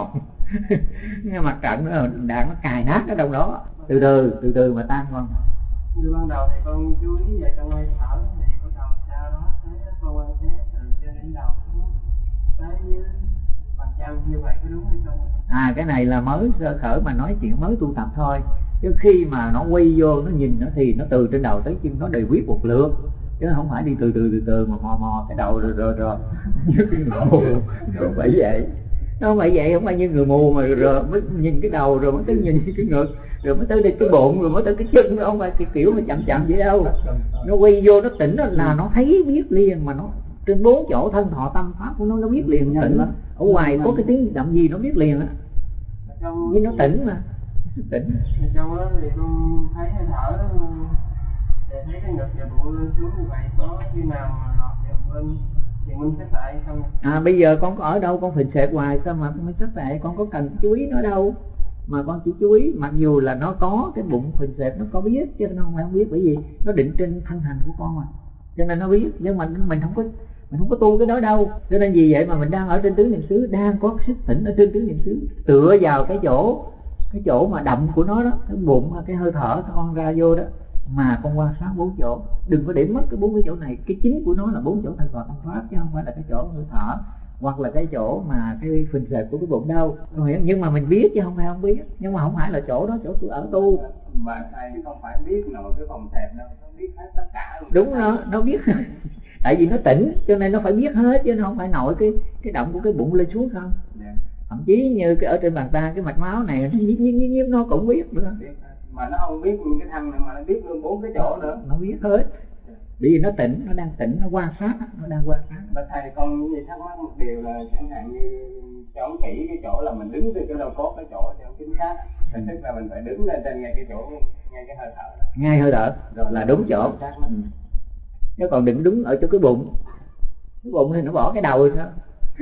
Cái mặt trận nó đạn nó cài nát ở trong đó, từ từ mà tan con. Như ban đầu thì con chú ý về trong hơi thở thì bắt đầu sau đó thấy con quan sát từ trên đỉnh đầu tới dưới bàn chân, như vậy có đúng hay không? Cái này là mới sơ khởi mà nói chuyện mới tu tập thôi, chứ khi mà nó quay vô nó nhìn nó thì nó từ trên đầu tới chân nó đều biết một lượt, chứ không phải đi từ từ mà mò cái đầu rồi như cái người mù. Không phải vậy, nó không phải vậy, không phải như người mù mà rồi mới nhìn cái đầu rồi mới tới nhìn cái ngực rồi mới tới đây cái bụng rồi mới tới cái chân, nó không phải cái kiểu mà chậm vậy đâu. Nó quay vô nó tỉnh là nó thấy biết liền, mà nó trên 4 chỗ thân thọ tâm pháp của nó biết liền, tỉnh lắm. Ở ngoài có cái tiếng động gì nó biết liền á, nhưng nó tỉnh mà tỉnh. Trong đó thì con thấy hơi thở để thấy cái ngực và bụng lên xuống như vậy, có khi nào mà lọt vào bên thì mình sẽ lại không? Bây giờ con có ở đâu con phình xẹp hoài sao mà con mới sắp lại, con có cần chú ý nó đâu mà con chỉ chú ý, mặc dù là nó có cái bụng phình xẹp nó có biết chứ nó không phải không biết, bởi vì nó định trên thân hành của con mà, cho nên nó biết. Nhưng mà mình không có tu cái đó đâu, cho nên vì vậy mà mình đang ở trên tứ niệm xứ, đang có sức tỉnh ở trên tứ niệm xứ, tựa vào cái chỗ mà động của nó đó, cái bụng cái hơi thở con ra vô đó, mà con quan sát 4 chỗ, đừng có để mất cái 4 cái chỗ này. Cái chính của nó là 4 chỗ thân thọ tâm pháp, chứ không phải là cái chỗ hơi thở hoặc là cái chỗ mà cái phình xẹp của cái bụng đâu, hiểu? Nhưng mà mình biết chứ không phải không biết, nhưng mà không phải là chỗ đó chỗ tôi ở tu. Mà thầy không phải biết nổi cái phòng xẹp đâu, nó biết hết tất cả luôn. Đúng đó, nó biết tại vì nó tỉnh cho nên nó phải biết hết, chứ nó không phải nổi cái động của cái bụng lên xuống không. Thậm chí như cái ở trên bàn tay cái mạch máu này nó nhiếp nó cũng biết nữa, mà nó không biết cái thân này mà nó biết luôn 4 cái chỗ nữa, nó biết hết. Bởi vì nó tỉnh, nó đang tỉnh, nó quan sát, nó đang quan sát. Mà thầy con như thắc mắc một điều là chẳng hạn như cho kỹ cái chỗ là mình đứng từ cái đầu cốt cái chỗ cho chính xác, tức là mình phải đứng lên trên ngay cái chỗ, ngay cái hơi thở đó. Ngay hơi thở rồi là đúng chỗ. Chứ còn đừng đứng ở chỗ cái bụng thì nó bỏ cái đầu rồi sao.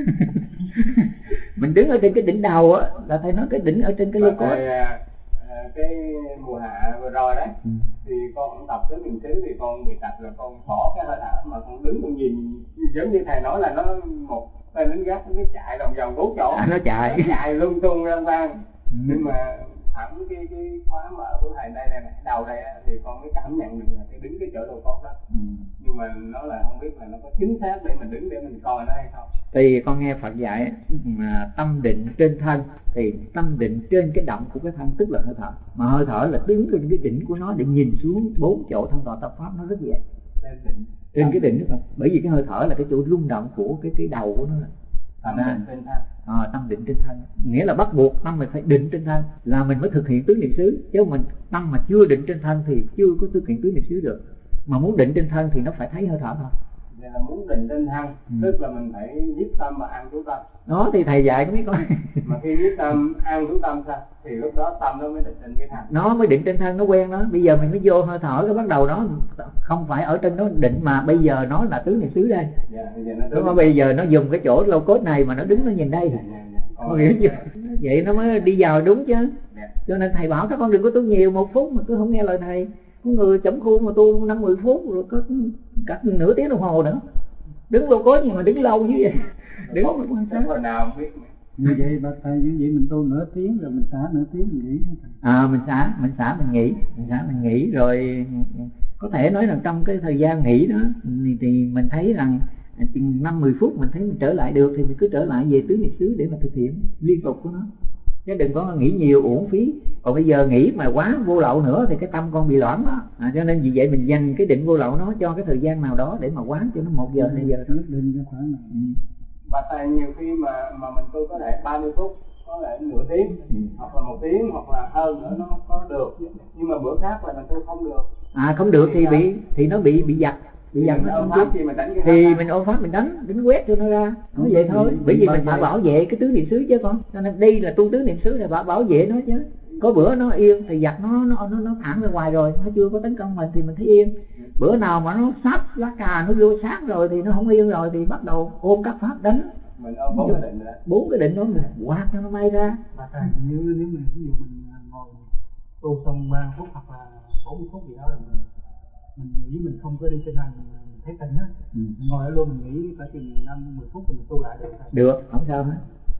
Mình đứng ở trên cái đỉnh đầu á, là thầy nói cái đỉnh ở trên cái lô cốt. Cái mùa hạ vừa rồi đấy thì con cũng tập tới miền xứ thì con bị tập rồi, con bỏ cái hơi thở mà con đứng con nhìn giống như thầy nói là nó một tên lính gác nó chạy vòng 4 chỗ, nó chạy lung tung răng vang. Nhưng mà thẳng cái khóa mở của thầy đây này, đầu đây thì con mới cảm nhận được là cái đứng cái chỗ đầu cốt đó. Nhưng mà nó là không biết là nó có chính xác để mình đứng để mình coi nó hay không. Thì con nghe Phật dạy mà tâm định trên thân thì tâm định trên cái động của cái thân tức là hơi thở, mà hơi thở là đứng trên cái đỉnh của nó để nhìn xuống 4 chỗ thân thọ tâm pháp, nó rất dễ trên cái đỉnh đó. Bởi vì cái hơi thở là cái chỗ rung động của cái đầu của nó. Tâm định trên thân. Tâm định trên thân nghĩa là bắt buộc tâm mình phải định trên thân là mình mới thực hiện tứ niệm xứ, chứ mình tâm mà chưa định trên thân thì chưa có thực hiện tứ niệm xứ được. Mà muốn định trên thân thì nó phải thấy hơi thở thôi. Vậy là muốn định trên thân, tức là mình phải nhiếp tâm và an trú tâm. Đó thì thầy dạy có biết coi. Mà khi nhiếp tâm, an trú tâm sao? Thì lúc đó tâm nó mới định trên cái thân. Nó mới định trên thân, nó quen đó. Bây giờ mình mới vô hơi thở cái bắt đầu đó không phải ở trên nó định, mà bây giờ nó là tứ niệm xứ đây. Đúng không? Bây giờ nó dùng cái chỗ lô cốt này mà nó đứng nó nhìn đây. Con hiểu chưa? Vậy nó mới đi vào đúng chứ. Cho nên thầy bảo các con đừng có tu nhiều, 1 phút mà cứ không nghe lời thầy. Có người chấm khuôn mà tu 5-10 phút rồi có cả nửa tiếng đồng hồ nữa. Đứng lô cốt nhưng mà đứng lâu như vậy. Đứng một quan sát. Hồi nào không biết. Như vậy bà thầy, như vậy mình tu nửa tiếng rồi mình xả nửa tiếng mình nghỉ. Mình xả mình nghỉ rồi có thể nói rằng trong cái thời gian nghỉ đó thì mình thấy rằng 5-10 phút mình thấy mình trở lại được thì mình cứ trở lại về tứ niệm xứ để mà thực hiện liên tục của nó, chứ đừng có nghĩ nhiều uổng phí. Còn bây giờ nghĩ mà quá vô lậu nữa thì cái tâm con bị loãng đó. Cho nên vì vậy mình dành cái định vô lậu nó cho cái thời gian nào đó để mà quán cho nó 1 giờ 2 giờ thôi. Và tại nhiều khi mà mình tu có thể 30 phút, có thể nửa tiếng, hoặc là 1 tiếng, hoặc là hơn nữa nó có được. Nhưng mà bữa khác là mình tu không được. Không được thì nó bị giật. Bây giờ nó pháp thì mình đánh mình ôm pháp mình đánh quét cho nó ra, nói vậy thôi. Bởi vì mình phải bảo vệ cái tứ niệm xứ chứ con. Cho nên đây là tu tứ niệm xứ là bảo vệ nó chứ. Có bữa nó yên thì giặt nó thẳng ra ngoài rồi, nó chưa có tấn công mình thì mình thấy yên. Bữa nào mà nó sát lá cà nó vô sát rồi thì nó không yên rồi thì bắt đầu ôm các pháp đánh. Mình ôm 4 cái định rồi. 4 cái định đó mình quạt cho nó may ra. Mà thầy như nếu mình ví dụ mình ngồi tu xong 30 phút hoặc là 40 phút gì đó là mình nghĩ mình không có đi trên hành, mình thấy tỉnh á, ngồi ở luôn mình nghĩ cả chừng 5-10 phút mình tu lại được. Được, không sao hết.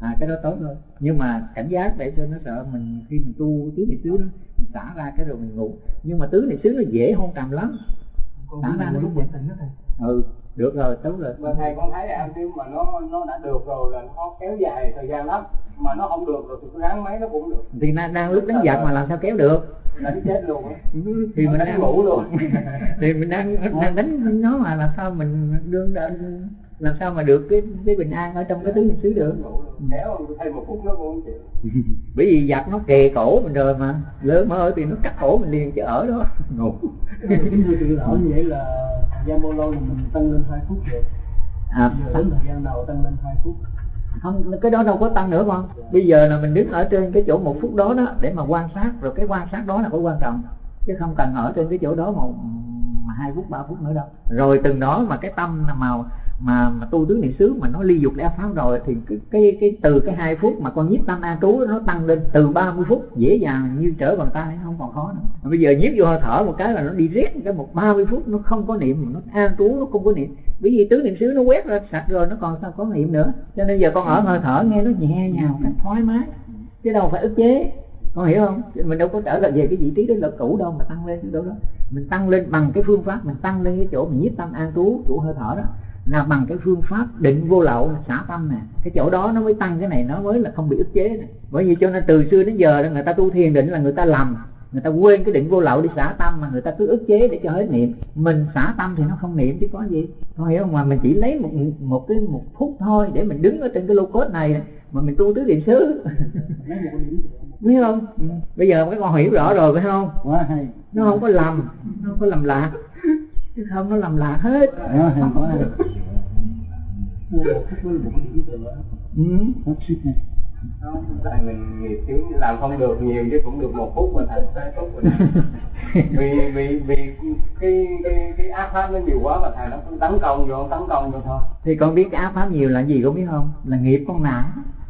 Cái đó tốt thôi, nhưng mà cảnh giác để cho nó sợ mình khi mình tu tứ niệm xứ đó, mình xả ra cái rồi mình ngủ. Nhưng mà tứ niệm xứ nó dễ hôn trầm lắm, xả ra nó lúc tỉnh đó thầy. Được rồi, tốt rồi. Mà thầy con thấy nếu mà nó đã được rồi là nó kéo dài thời gian lắm, mà nó không được rồi thì ráng mấy nó cũng được. Thì đang lúc đánh giặc mà làm sao kéo được? Đánh chết luôn á. Thì mình đang ngủ luôn. Thì mình đang đánh nó mà làm sao mình làm sao mà được cái bình an ở trong cái tứ niệm xứ được? Kéo thêm 1 phút nó cũng không chịu. Bởi vì giặc nó kề cổ mình rồi mà, lỡ mở thì nó cắt cổ mình liền chứ ở đó ngủ. Cái người tự ở như vậy là thời gian bao lâu mình tăng lên 2 phút được? Đến thời gian nào tăng lên 2 phút? Không, cái đó đâu có tăng nữa con. Bây giờ là mình đứng ở trên cái chỗ 1 phút đó để mà quan sát, rồi cái quan sát đó là có quan trọng, chứ không cần ở trên cái chỗ đó mà 2 phút 3 phút nữa đâu. Rồi từng đó mà cái tâm mà tu tứ niệm xứ mà nó ly dục lẽ pháp rồi thì cái từ cái 2 phút mà con nhiếp tâm an trú nó tăng lên từ 30 phút dễ dàng như trở bàn tay, không còn khó nữa. Mà bây giờ nhiếp vô hơi thở một cái là nó đi riết cái 30 phút nó không có niệm, nó an trú nó không có niệm. Bởi vì tứ niệm xứ nó quét ra sạch rồi, nó còn sao có niệm nữa. Cho nên giờ con ở hơi thở nghe nó nhẹ nhàng cách thoải mái, chứ đâu phải ức chế. Con hiểu không? Mình đâu có trở lại về cái vị trí đó là cũ đâu mà tăng lên cái chỗ đó. Mình tăng lên bằng cái phương pháp, mình tăng lên cái chỗ mình nhiếp tâm an trú của hơi thở đó là bằng cái phương pháp định vô lậu xả tâm nè. Cái chỗ đó nó mới tăng cái này, nó mới là không bị ức chế nè. Bởi vì cho nên từ xưa đến giờ người ta tu thiền định là người ta lầm, người ta quên cái định vô lậu đi xả tâm mà người ta cứ ức chế để cho hết niệm. Mình xả tâm thì nó không niệm chứ có gì. Con hiểu không? Mà mình chỉ lấy một phút thôi để mình đứng ở trên cái lô cốt này mà mình tu tứ niệm xứ. Biết không? Bây giờ các con hiểu rõ rồi phải không? Quá hay. Nó không có lầm, nó không có lầm lạc, chứ không nó lầm lạc hết. Quá hay. Không, tại mình nghiệp chứ làm không được nhiều chứ cũng được 1 phút mà thành 2 phút rồi. vì cái ác pháp nó nhiều quá mà thầy nó cũng tấn công vô thôi. Thì con biết cái ác pháp nhiều là gì con biết không? Là nghiệp con nặng.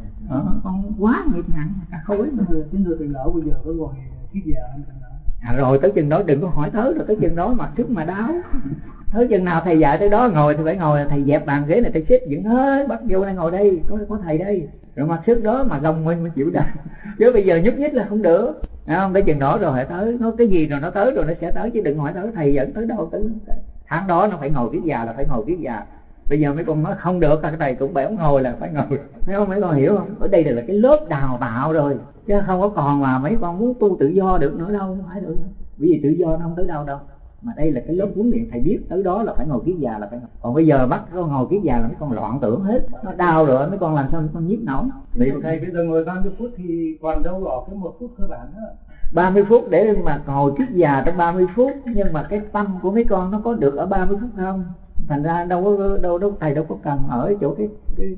Con quá nghiệp nặng, cả khối. Cái người tiền lỡ bây giờ có ngồi kiết già rồi tới chừng đó đừng có hỏi tới, rồi tới chừng đó mà sức mà đau. Tới chừng nào thầy dạy tới đó ngồi thì phải ngồi, thầy dẹp bàn ghế này thầy xếp dựng hết, bắt vô đây ngồi đây, có thầy đây. Rồi mặc sức đó mà gồng mình chịu đựng. Chứ bây giờ nhúc nhích là không được. Không, tới chừng đó rồi phải tới, nó cái gì rồi nó tới rồi nó sẽ tới, chứ đừng hỏi tới thầy dẫn tới đâu tới. Tháng đó nó phải ngồi kiết già là phải ngồi kiết già. Bây giờ mấy con nói không được, cái thầy cũng béo ngồi là phải ngồi. Thấy không, mấy con hiểu không? Ở đây là cái lớp đào tạo rồi, chứ không có còn mà mấy con muốn tu tự do được nữa đâu, không phải được. Bởi vì tự do nó không tới đâu đâu. Mà đây là cái lớp huấn luyện, thầy biết tới đó là phải ngồi kiết già là phải ngồi. Còn bây giờ bắt con ngồi kiết già là mấy con loạn tưởng hết, nó đau rồi mấy con làm sao mấy con nhiếp nổi. Thì thầy bây giờ ngồi 30 phút thì còn đâu ở cái 1 phút cơ bản nữa. 30 phút để mà ngồi kiết già trong 30 phút, nhưng mà cái tâm của mấy con nó có được ở 30 phút không? Thành ra đâu thầy đâu có cần ở chỗ cái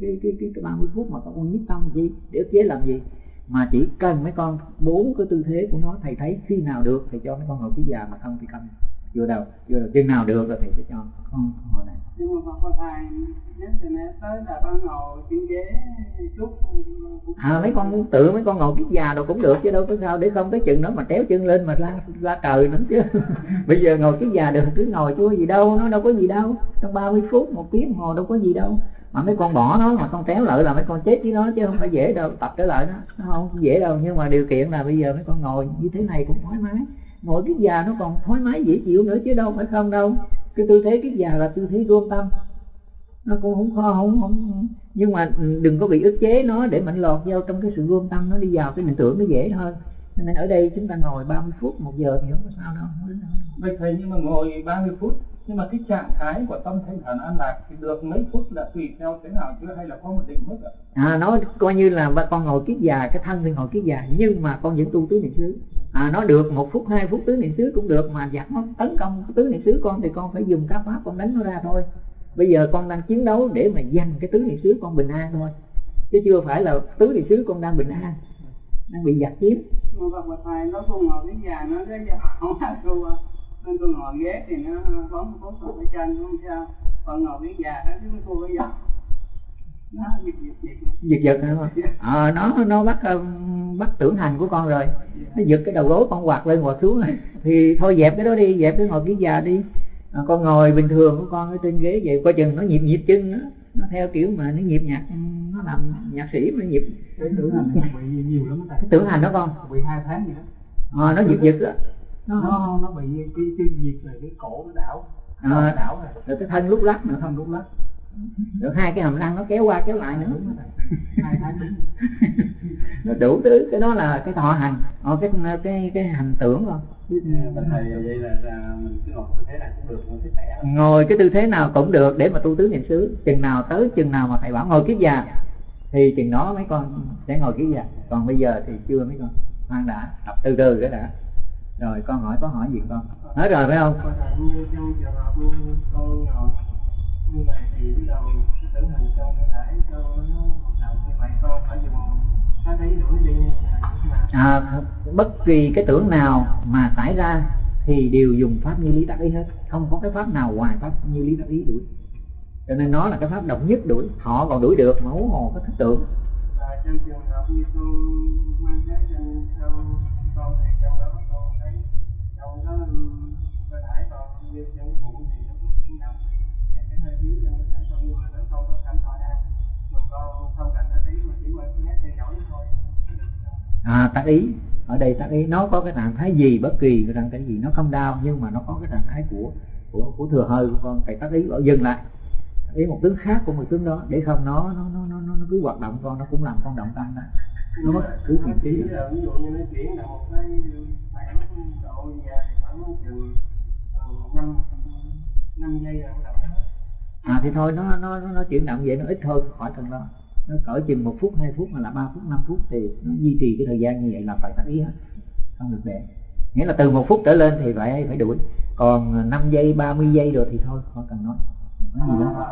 30 phút mà con nhiếp tâm gì để ức chế làm gì, mà chỉ cần mấy con 4 cái tư thế của nó, thầy thấy khi nào được thì cho mấy con ngồi kiết già, mà không thì không. Chưa đâu chừng nào được rồi thầy sẽ cho con ngồi này. Nhưng mà thầy nếu từ nay tới là con ngồi trên ghế chút. Mấy con ngồi kiết già đâu cũng được chứ đâu có sao, để không tới chừng đó mà tréo chân lên mà ra trời nữa chứ. Bây giờ ngồi kiết già được cứ ngồi chứ có gì đâu, nó đâu có gì đâu, trong 30 phút 1 tiếng đồng hồ đâu có gì đâu. Mà mấy con bỏ nó mà con tréo lại là mấy con chết với nó, chứ không phải dễ đâu, tập trở lại nó không dễ đâu. Nhưng mà điều kiện là bây giờ mấy con ngồi như thế này cũng thoải mái, ngồi kiết già nó còn thoải mái dễ chịu nữa chứ đâu phải không đâu. Cái tư thế kiết già là tư thế gom tâm, nó cũng không khó, không nhưng mà đừng có bị ức chế nó để mình lọt vào trong cái sự gom tâm, nó đi vào cái định tưởng nó dễ hơn. Nên ở đây chúng ta ngồi 30 phút 1 giờ thì không có sao đâu. Vậy thầy, nhưng mà ngồi 30 phút nhưng mà cái trạng thái của tâm thanh thản an lạc thì được mấy phút là tùy theo thế nào chứ, hay là có một định mức ạ? Nó coi như là con ngồi kiết già, cái thân thì ngồi kiết già nhưng mà con vẫn tu tứ niệm xứ. Nó được 1 phút 2 phút tứ niệm xứ cũng được, mà giặc nó tấn công tứ niệm xứ con thì con phải dùng các pháp con đánh nó ra thôi. Bây giờ con đang chiến đấu để mà giành cái tứ niệm xứ con bình an thôi, chứ chưa phải là tứ niệm xứ con đang bình an, đang bị giặc chiếm. Mà thầy nó con ngồi kiết già nó cái không phải tu, nên tôi ngồi ghế thì nó có 1 phút rồi phải chân không sao, còn ngồi kiết già đó chứ cô bây giờ nó giật nó bắt tưởng hành của con rồi, nó giật cái đầu gối con quạt lên quạt xuống rồi. Thì thôi dẹp cái đó đi, dẹp cái ngồi kiết già đi. Con ngồi bình thường của con ở trên ghế vậy, coi chừng nó nhịp chân nữa, nó theo kiểu mà nó nhịp nhạc, nó làm nhạc sĩ mà nhịp. Cái tưởng hành này bị nhiều lắm Cái tưởng hành đó con bị 2 tháng gì đó. Nó giật đó, Nó bị cái nhịp này, cái cổ nó đảo. Đảo rồi cái thân lúc lắc nữa, thân lúc lắc. Được 2 cái hàm răng nó kéo qua kéo lại nữa. Đúng rồi. 2 tháng đúng. Nó đủ thứ. Cái đó là cái thọ hành, cái hành tưởng thôi. Mình thầy vậy là mình cứ ngồi tư thế nào cũng được, ngồi thích khỏe. Ngồi cái tư thế nào cũng được để mà tu tứ niệm xứ. Chừng nào tới chừng nào mà thầy bảo ngồi kiết già thì chừng đó mấy con sẽ ngồi kiết già. Còn bây giờ thì chưa mấy con, khoan đã, tập từ từ cái đã. Rồi con hỏi, có hỏi gì con? Hết rồi phải không? Như trong trường hợp con ngồi như vậy thì bắt đầu tưởng hình trong cơ thể con nó hoạt động như vậy, con phải dùng cái thấy đuổi đi như thế nào? Bất kỳ cái tưởng nào mà xảy ra thì đều dùng pháp như lý tác ý hết, không có cái pháp nào ngoài pháp như lý tác ý đuổi. Cho nên nó là cái pháp độc nhất đuổi, họ còn đuổi được mà huống hồ có thức tưởng. Trong trường hợp như con quan sát trên con thì trong đó con thấy trong đó cơ thể con như trong bụng thì nó có chuyển động, và cái hơi khí trong cơ thể con nhưng mà nó không có cảm thọ đang, mà con không cần tác ý mà chỉ quan sát theo dõi thôi. Tác ý ở đây, tác ý nó có cái trạng thái gì, bất kỳ cái trạng thái gì nó không đau, nhưng mà nó có cái trạng thái của thừa hơi của con, phải tác ý bảo dừng lại, tác ý một tướng khác của một tướng đó, để không nó cứ hoạt động con, nó cũng làm con động tan đó. Nó mất cứ thiền trí. Ví dụ như nó chuyển động một cái khoảng độ dài khoảng chừng 5 giây là động hết. Thì thôi nó chuyển động vậy nó ít thôi, khỏi cần lo. Nó cỡ chừng 1 phút 2 phút mà là 3 phút 5 phút thì nó duy trì cái thời gian như vậy là phải tác ý hết, không được để. Nghĩa là từ 1 phút trở lên thì phải đuổi, còn 5 giây 30 giây rồi thì thôi khỏi cần nói. Nói gì đó.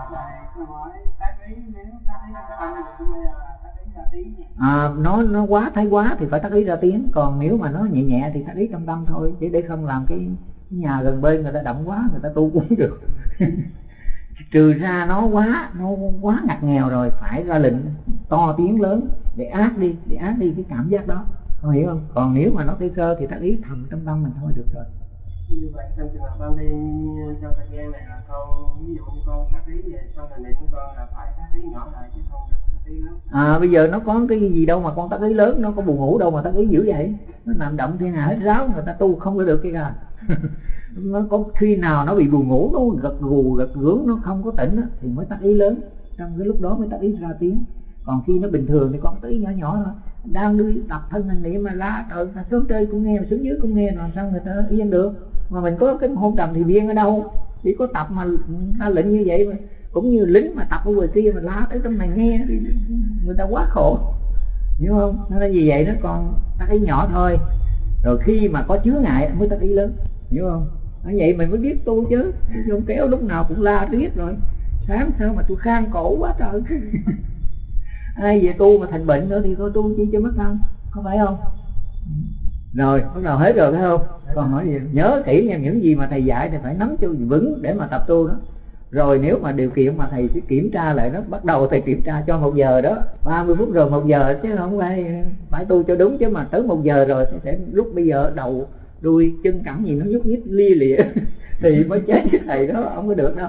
Nó quá thái quá thì phải tác ý ra tiếng, còn nếu mà nó nhẹ nhẹ thì tác ý trong tâm thôi, chứ để không làm cái nhà gần bên người ta động quá, người ta tu cũng không được. Trừ ra nó quá ngặt nghèo rồi phải ra lệnh to tiếng lớn để át đi cái cảm giác đó, con hiểu không? Còn nếu mà nó tê cơ thì tác ý thầm trong tâm mình thôi được rồi. Như vậy trong trường hợp ban đêm trong thời gian này là con ví dụ như con tác ý về trong thời niệm của con là phải tác ý nhỏ lại chứ không được tác ý lớn. Bây giờ nó có cái gì đâu mà con tác ý lớn, nó có buồn ngủ đâu mà tác ý dữ vậy, nó làm động thiên hạ hết ráo, người ta tu không có được cái cả. Nó có khi nào nó bị buồn ngủ, nó gật gù gật gướng, nó không có tỉnh đó, thì mới tác ý lớn, trong cái lúc đó mới tác ý ra tiếng. Còn khi nó bình thường thì con tác ý nhỏ nhỏ thôi, đang đi tập thân hành niệm mà la trời, xuống trên cũng nghe mà xuống dưới cũng nghe, làm sao người ta yên được? Mà mình có cái hôn trầm thì viên ở đâu, chỉ có tập mà ta lệnh như vậy mà. Cũng như lính mà tập ở ngoài kia mà la tới trong này nghe thì người ta quá khổ, hiểu không? Nó là gì vậy đó, con tác ý nhỏ thôi, rồi khi mà có chướng ngại mới tác ý lớn, hiểu không? Nói vậy mình mới biết tu chứ, không kéo lúc nào cũng la riết rồi sáng sao mà tôi khang cổ quá trời. Ai về tu mà thành bệnh nữa thì thôi tu chi cho mất thân, không phải không? Rồi bắt đầu hết rồi phải không? Còn hỏi gì nhớ kỹ nha, những gì mà thầy dạy thì phải nắm cho vững để mà tập tu đó. Rồi nếu mà điều kiện mà thầy sẽ kiểm tra lại đó, bắt đầu thầy kiểm tra cho 1 giờ đó, 30 phút rồi 1 giờ, chứ không phải tu cho đúng. Chứ mà tới 1 giờ rồi sẽ lúc bây giờ đầu đuôi chân cẳng gì nó nhúc nhích lia lịa thì mới chết với thầy đó, không có được đâu.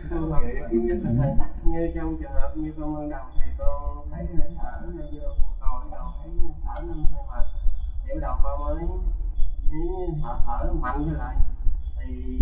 Như trong trường hợp như con ban đầu thì con thấy thở vô còn đầu thấy thở năm hơi mệt, thì đầu con mới thở mạnh trở lại thì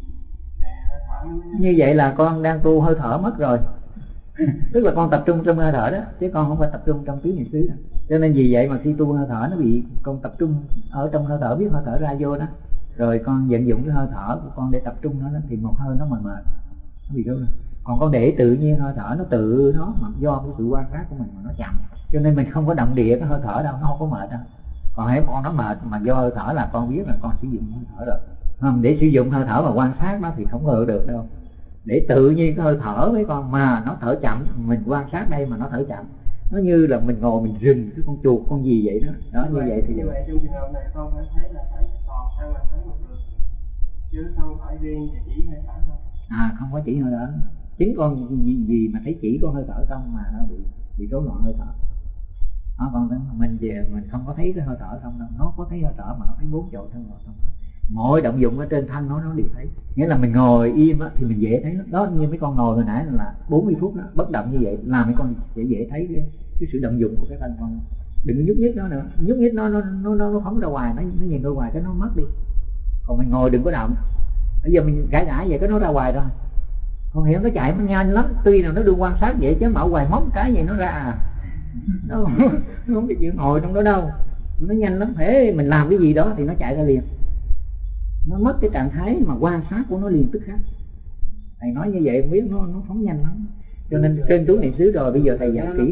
như vậy là con đang tu hơi thở mất rồi. Tức là con tập trung trong hơi thở đó, chứ con không phải tập trung trong tứ niệm xứ. Cho nên vì vậy mà khi tu hơi thở nó bị con tập trung ở trong hơi thở, biết hơi thở ra vô đó, rồi con vận dụng cái hơi thở của con để tập trung nó thì một hơi nó mệt nó bị đâu rồi. Còn con để tự nhiên hơi thở nó tự nó mà do cái sự quan sát của mình mà nó chậm, cho nên mình không có động địa cái hơi thở đâu, nó không có mệt đâu. Còn hãy con nó mệt mà do hơi thở là con biết là con sử dụng hơi thở rồi. Không, để sử dụng hơi thở mà quan sát nó thì không có được đâu. Để tự nhiên cái hơi thở với con mà nó thở chậm, mình quan sát đây mà nó thở chậm, nó như là mình ngồi mình rình cái con chuột con gì vậy đó. Đó như vậy thì như vậy trong trường hợp này con phải thấy là phải toàn thân là thấy một được, chứ không phải riêng chỉ hơi thở thôi. Không có chỉ hơi thở, chính con gì mà thấy chỉ có hơi thở không mà nó bị rối loạn hơi thở. Còn mình về mình không có thấy cái hơi thở không đâu, nó có thấy hơi thở mà nó thấy 4 chỗ thân vào không. mọi động dụng ở trên thân nó đều thấy. Nghĩa là mình ngồi im á, thì mình dễ thấy đó, như mấy con ngồi hồi nãy là 40 phút đó, bất động như vậy làm mấy con sẽ dễ thấy cái sự động dụng của cái thân con. Đừng nhúc nhích nó nữa, nhúc nhích nó phóng ra ngoài, nó nhìn ra ngoài cái nó mất đi. Còn mình ngồi đừng có động. Bây giờ mình gãi vậy cái nó ra ngoài rồi. Con hiểu nó chạy nó nhanh lắm, tuy là nó đương quan sát vậy chứ mở hoài móc cái gì nó ra à. Nó không cái chuyện ngồi trong đó đâu, nó nhanh lắm. Thế mình làm cái gì đó thì nó chạy ra liền, nó mất cái trạng thái mà quan sát của nó liền tức khắc. Thầy nói như vậy không biết nó phóng nhanh lắm. Cho nên trên túi niệm xứ rồi bây giờ thầy dạy kỹ.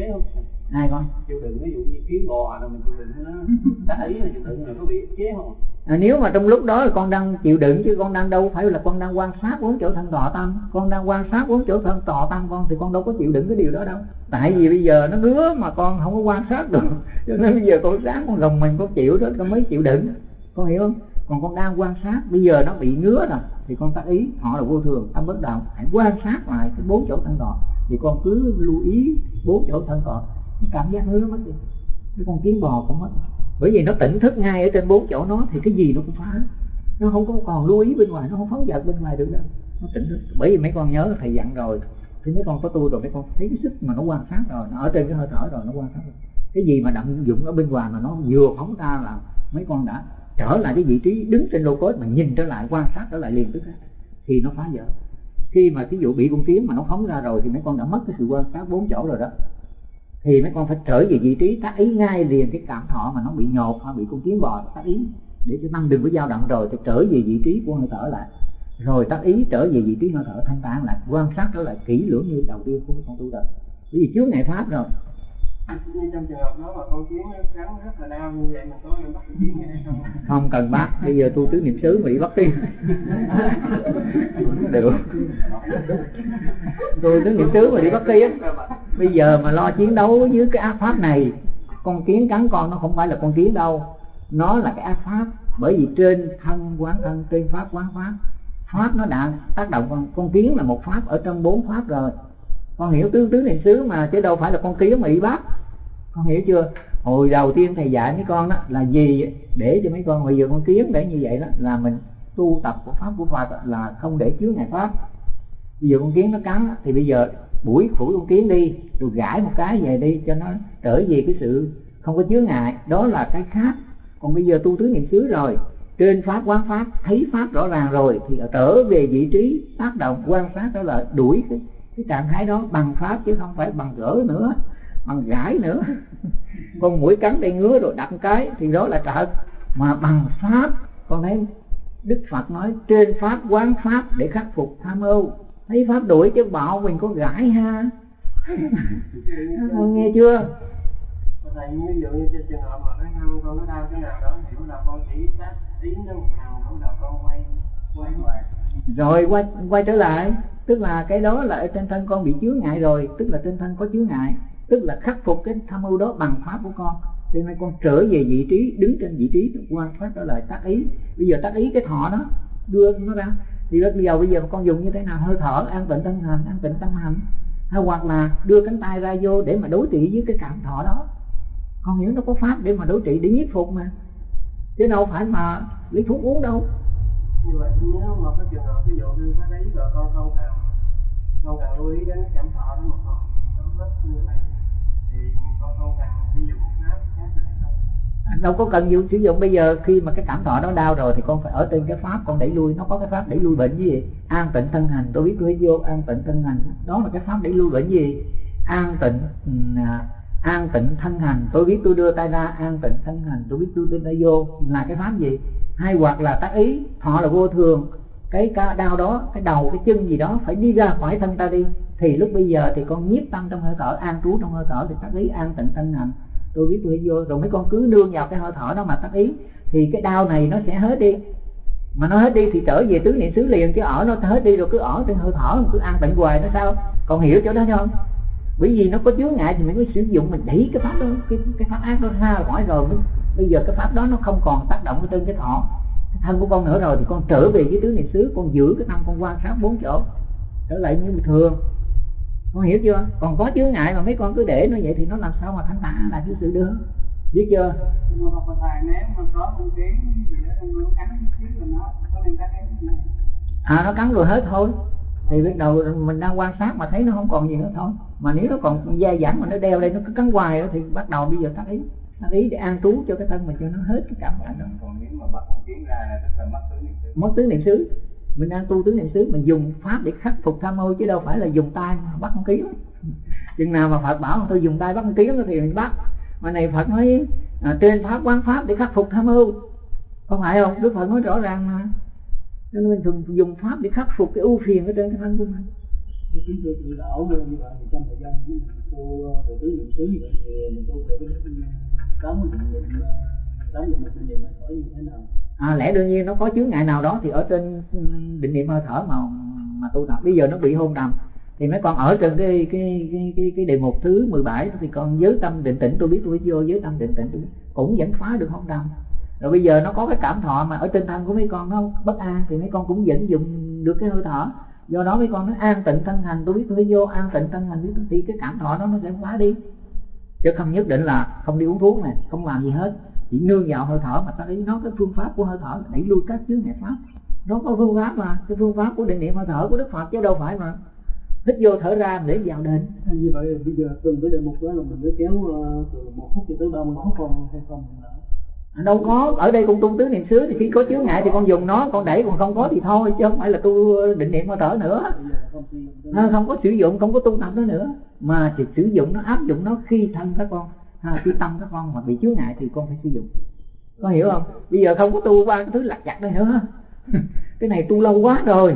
Ai con? Chịu đựng ví dụ như kiến bò rồi mình chịu đựng nó tác ý là chịu đựng là có bị ức chế không? Nếu mà trong lúc đó là con đang chịu đựng chứ con đang đâu phải là con đang quan sát 4 chỗ thân tọa tâm. Con đang quan sát 4 chỗ thân tọa tâm con thì con đâu có chịu đựng cái điều đó đâu. Tại vì bây giờ nó ngứa mà con không có quan sát được. Cho nên bây giờ con sáng con gồng mình có chịu đó con mới chịu đựng. Con hiểu không? Còn con đang quan sát, bây giờ nó bị ngứa rồi thì con tác ý, họ là vô thường, tâm bất động. Hãy quan sát lại cái 4 chỗ thân tọa thì con cứ lưu ý 4 chỗ thân tọa, cái cảm giác ngứa mất đi. Cái con kiến bò cũng mất. Bởi vì nó tỉnh thức ngay ở trên 4 chỗ nó thì cái gì nó cũng phá. Nó không có còn lưu ý bên ngoài, nó không phóng dật bên ngoài được đâu. Nó tỉnh thức. Bởi vì mấy con nhớ thầy dặn rồi, thì mấy con có tu rồi mấy con thấy cái sức mà nó quan sát rồi, nó ở trên cái hơi thở rồi nó quan sát rồi. Cái gì mà động dụng ở bên ngoài mà nó vừa phóng ra là mấy con đã trở lại cái vị trí đứng trên lô cốt mà nhìn trở lại, quan sát trở lại liền tức thì nó phá vỡ. Khi mà ví dụ bị con kiến mà nó phóng ra rồi thì mấy con đã mất cái sự quan sát 4 chỗ rồi đó, thì mấy con phải trở về vị trí tác ý ngay liền cái cảm thọ mà nó bị nhột hoặc bị con kiến bò tác ý để cho tâm đừng có dao động, rồi thì trở về vị trí của hơi thở lại, rồi tác ý trở về vị trí hơi thở thanh tán lại, quan sát trở lại kỹ lưỡng như đầu tiên của mấy con tu tập. Bởi vì trước ngày pháp rồi. Như trong trường hợp đó mà con kiến nó cắn rất là đau như vậy mà có nên bắt con kiến hay không? Không cần bắt, bây giờ tu tứ niệm xứ mà đi bắt đi. Được. Tu tứ niệm xứ mà đi bắt đi á. Bây giờ mà lo chiến đấu với cái ác pháp này, con kiến cắn con nó không phải là con kiến đâu, nó là cái ác pháp. Bởi vì trên thân quán thân, trên pháp quán pháp, pháp nó đã tác động con kiến là một pháp ở trong 4 pháp rồi. Con hiểu tứ niệm xứ mà, chứ đâu phải là con kiến mà đi bắt. Con hiểu chưa? Hồi đầu tiên thầy dạy mấy con đó là gì để cho mấy con bây giờ con kiến để như vậy đó là mình tu tập của pháp của Phật là không để chướng ngại pháp. Bây giờ con kiến nó cắn thì bây giờ buổi phủi con kiến đi, rồi gãi một cái về đi cho nó trở về cái sự không có chướng ngại, đó là cái khác. Còn bây giờ tu tứ niệm xứ rồi, trên pháp quán pháp, thấy pháp rõ ràng rồi thì trở về vị trí tác động quan sát, đó là đuổi cái trạng thái đó bằng pháp chứ không phải bằng gỡ nữa, bằng gãi nữa. Con mũi cắn đây ngứa rồi đập cái thì đó là trợ, mà bằng pháp. Con thấy Đức Phật nói trên pháp quán pháp để khắc phục tham ưu, thấy pháp đuổi chứ bảo mình có gãi ha. Con nghe chưa? Thầy ví dụ như trên trường hợp mà nó thân con nó đau cái nào đó thì bắt đầu con chỉ tác ý nó một thằng, bắt đầu con quay lại rồi quay trở lại, tức là cái đó là ở trên thân con bị chướng ngại rồi, tức là trên thân có chướng ngại, tức là khắc phục cái tham ưu đó bằng pháp của con. Thì nay con trở về vị trí, đứng trên vị trí quan sát đó là tác ý. Bây giờ tác ý cái thọ đó đưa nó ra thì bây giờ con dùng như thế nào? Hơi thở an tịnh thân hành, an tịnh tâm hành, hay hoặc là đưa cánh tay ra vô để mà đối trị với cái cảm thọ đó. Con hiểu nó có pháp để mà đối trị, để nhiếp phục mà, chứ đâu phải mà lấy thuốc uống đâu. Như vậy nếu mà có trường hợp ví dụ như cái đấy rồi con không cần lưu ý đến cái cảm thọ đó một hồi nó hết như vậy thì con không cần ví dụ pháp khác này không? Đâu có cần sử dụng. Bây giờ khi mà cái cảm thọ đó đau rồi thì con phải ở trên cái pháp con đẩy lui. Nó có cái pháp đẩy lui bệnh gì? An tịnh thân hành, tôi biết tôi vô an tịnh thân hành, đó là cái pháp đẩy lui bệnh gì? An tịnh thân hành, tôi biết tôi đưa tay ra, an tịnh thân hành, tôi biết tôi đưa tay vô, là cái pháp gì? Hay hoặc là tác ý, họ là vô thường, cái đau đó, cái đầu, cái chân gì đó phải đi ra khỏi thân ta đi, thì lúc bây giờ thì con nhiếp tâm trong hơi thở, an trú trong hơi thở thì tác ý an tịnh thân hành, tôi biết tôi vô, rồi mấy con cứ nương vào cái hơi thở đó mà tác ý thì cái đau này nó sẽ hết đi. Mà nó hết đi thì trở về tứ niệm xứ liền, chứ ở nó hết đi rồi cứ ở trên hơi thở cứ an tịnh hoài nó sao? Còn hiểu chỗ đó không? Bởi vì nó có chướng ngại thì mình mới sử dụng, mình đẩy cái pháp đó, cái pháp ác đó ra khỏi rồi bây giờ cái pháp đó nó không còn tác động trên cái thọ cái thân của con nữa rồi thì con trở về với tứ niệm xứ, con giữ cái tâm con quan sát 4 chỗ trở lại như bình thường. Con hiểu chưa? Còn có chướng ngại mà mấy con cứ để nó vậy thì nó làm sao mà thanh tạng là cái sự được. biết chưa? Nhưng mà thầy nếu mà có con kiến gì đó nó cắn một xíu rồi nó có nên cắt cái này. Nó cắn rồi hết thôi. Thì biết đầu mình đang quan sát mà thấy nó không còn gì nữa thôi. Mà nếu nó còn dai dẳng mà nó đeo đây nó cứ cắn hoài đó, thì bắt đầu bây giờ tác ý để an trú cho cái thân mình cho nó hết cái cảm giác đó. Còn nếu mà bắt con kiến ra là tức là mất tứ niệm xứ. Mất tứ niệm xứ. Mình đang tu tứ niệm xứ, mình dùng pháp để khắc phục tham ô chứ đâu phải là dùng tay mà bắt con kiến. Chừng nào mà Phật bảo tôi dùng tay bắt con kiến thì mình bắt. Mà này Phật nói trên pháp quán pháp để khắc phục tham ô, không phải không? Đức Phật nói rõ ràng mà. Nên mình thường dùng pháp để khắc phục cái ưu phiền ở trên cái thân của mình. Kính thưa chị là ổn như vậy thì trong thời gian tu về tứ niệm xứ như vậy thì mình tu về cái tám định niệm hơi thở như thế nào? Lẽ đương nhiên nó có chướng ngại nào đó thì ở trên định niệm hơi thở mà tu tập. Bây giờ nó bị hôn trầm thì mấy con ở trên cái đề mục thứ 17 thì con giới tâm định tĩnh, tôi biết tôi vô giới tâm định tĩnh cũng vẫn phá được hôn trầm. Rồi bây giờ nó có cái cảm thọ mà ở trên thân của mấy con nó bất an thì mấy con cũng vẫn dùng được cái hơi thở. Do đó mấy con nó an tịnh thân hành, tôi biết tôi vô an tịnh thân hành, thì cái cảm thọ đó nó sẽ phá đi. Chứ không nhất định là không đi uống thuốc này, không làm gì hết, chỉ nương vào hơi thở mà ta thấy nó cái phương pháp của hơi thở đẩy lui các chướng ngại pháp. Nó có phương pháp mà, cái phương pháp của định niệm hơi thở của Đức Phật chứ đâu phải mà hít vô thở ra để vào định. Như vậy bây giờ từng cái đề mục đó là mình cứ kéo từ 1 phút cho tới 30 phút hay không? Đâu có, ở đây con tu tứ niệm xứ thì khi có chướng ngại thì con dùng nó, con đẩy, còn không có thì thôi, chứ không phải là tu định niệm hơi thở nữa. Không có sử dụng, không có tu tập nó nữa, mà chỉ sử dụng nó, áp dụng nó khi thân các con, khi tâm các con mà bị chướng ngại thì con phải sử dụng. Có hiểu không? Bây giờ không có tu ba cái thứ lặt vặt đây nữa. Cái này tu lâu quá rồi.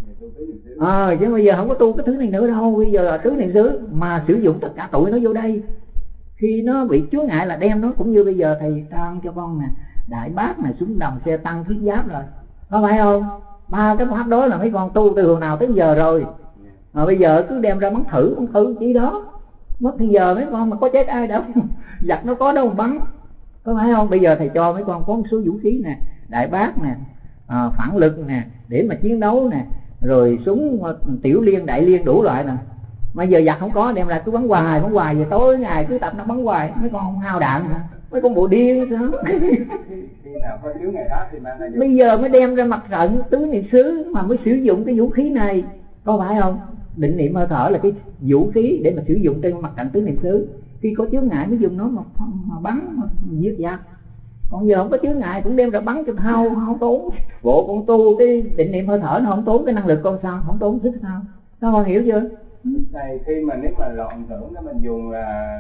Chứ bây giờ không có tu cái thứ này nữa đâu. Bây giờ là tứ niệm xứ mà sử dụng tất cả tụi nó vô đây. Khi nó bị chướng ngại là đem nó, cũng như bây giờ thầy trang cho con nè, đại bác nè, súng đồng, xe tăng, thiết giáp rồi, có phải không? Ba cái pháp đó là mấy con tu từ hồi nào tới giờ rồi. Mà bây giờ cứ đem ra bắn thử chỉ đó. Mất thì giờ mấy con mà có chết ai đâu. Giặc nó có đâu mà bắn, có phải không? Bây giờ thầy cho mấy con có một số vũ khí nè, đại bác nè, phản lực nè, để mà chiến đấu nè, rồi súng tiểu liên, đại liên đủ loại nè. Mà giờ giặc không có, đem ra cứ bắn hoài, giờ tối ngày cứ tập nó bắn hoài, mấy con không hao đạn hả? Mấy con bộ điên sao? Bây giờ mới đem ra mặt trận tứ niệm xứ mà mới sử dụng cái vũ khí này, có phải không? Định niệm hơi thở là cái vũ khí để mà sử dụng trên mặt trận tứ niệm xứ. Khi có chướng ngại mới dùng nó mà bắn, mà giết giặc. Còn giờ không có chướng ngại cũng đem ra bắn cho thao, không tốn. Bộ con tu cái định niệm hơi thở nó không tốn cái năng lực con sao, không tốn sức sao? Sao con hiểu chưa? Này khi mà nếu mà loạn tưởng đó mình dùng là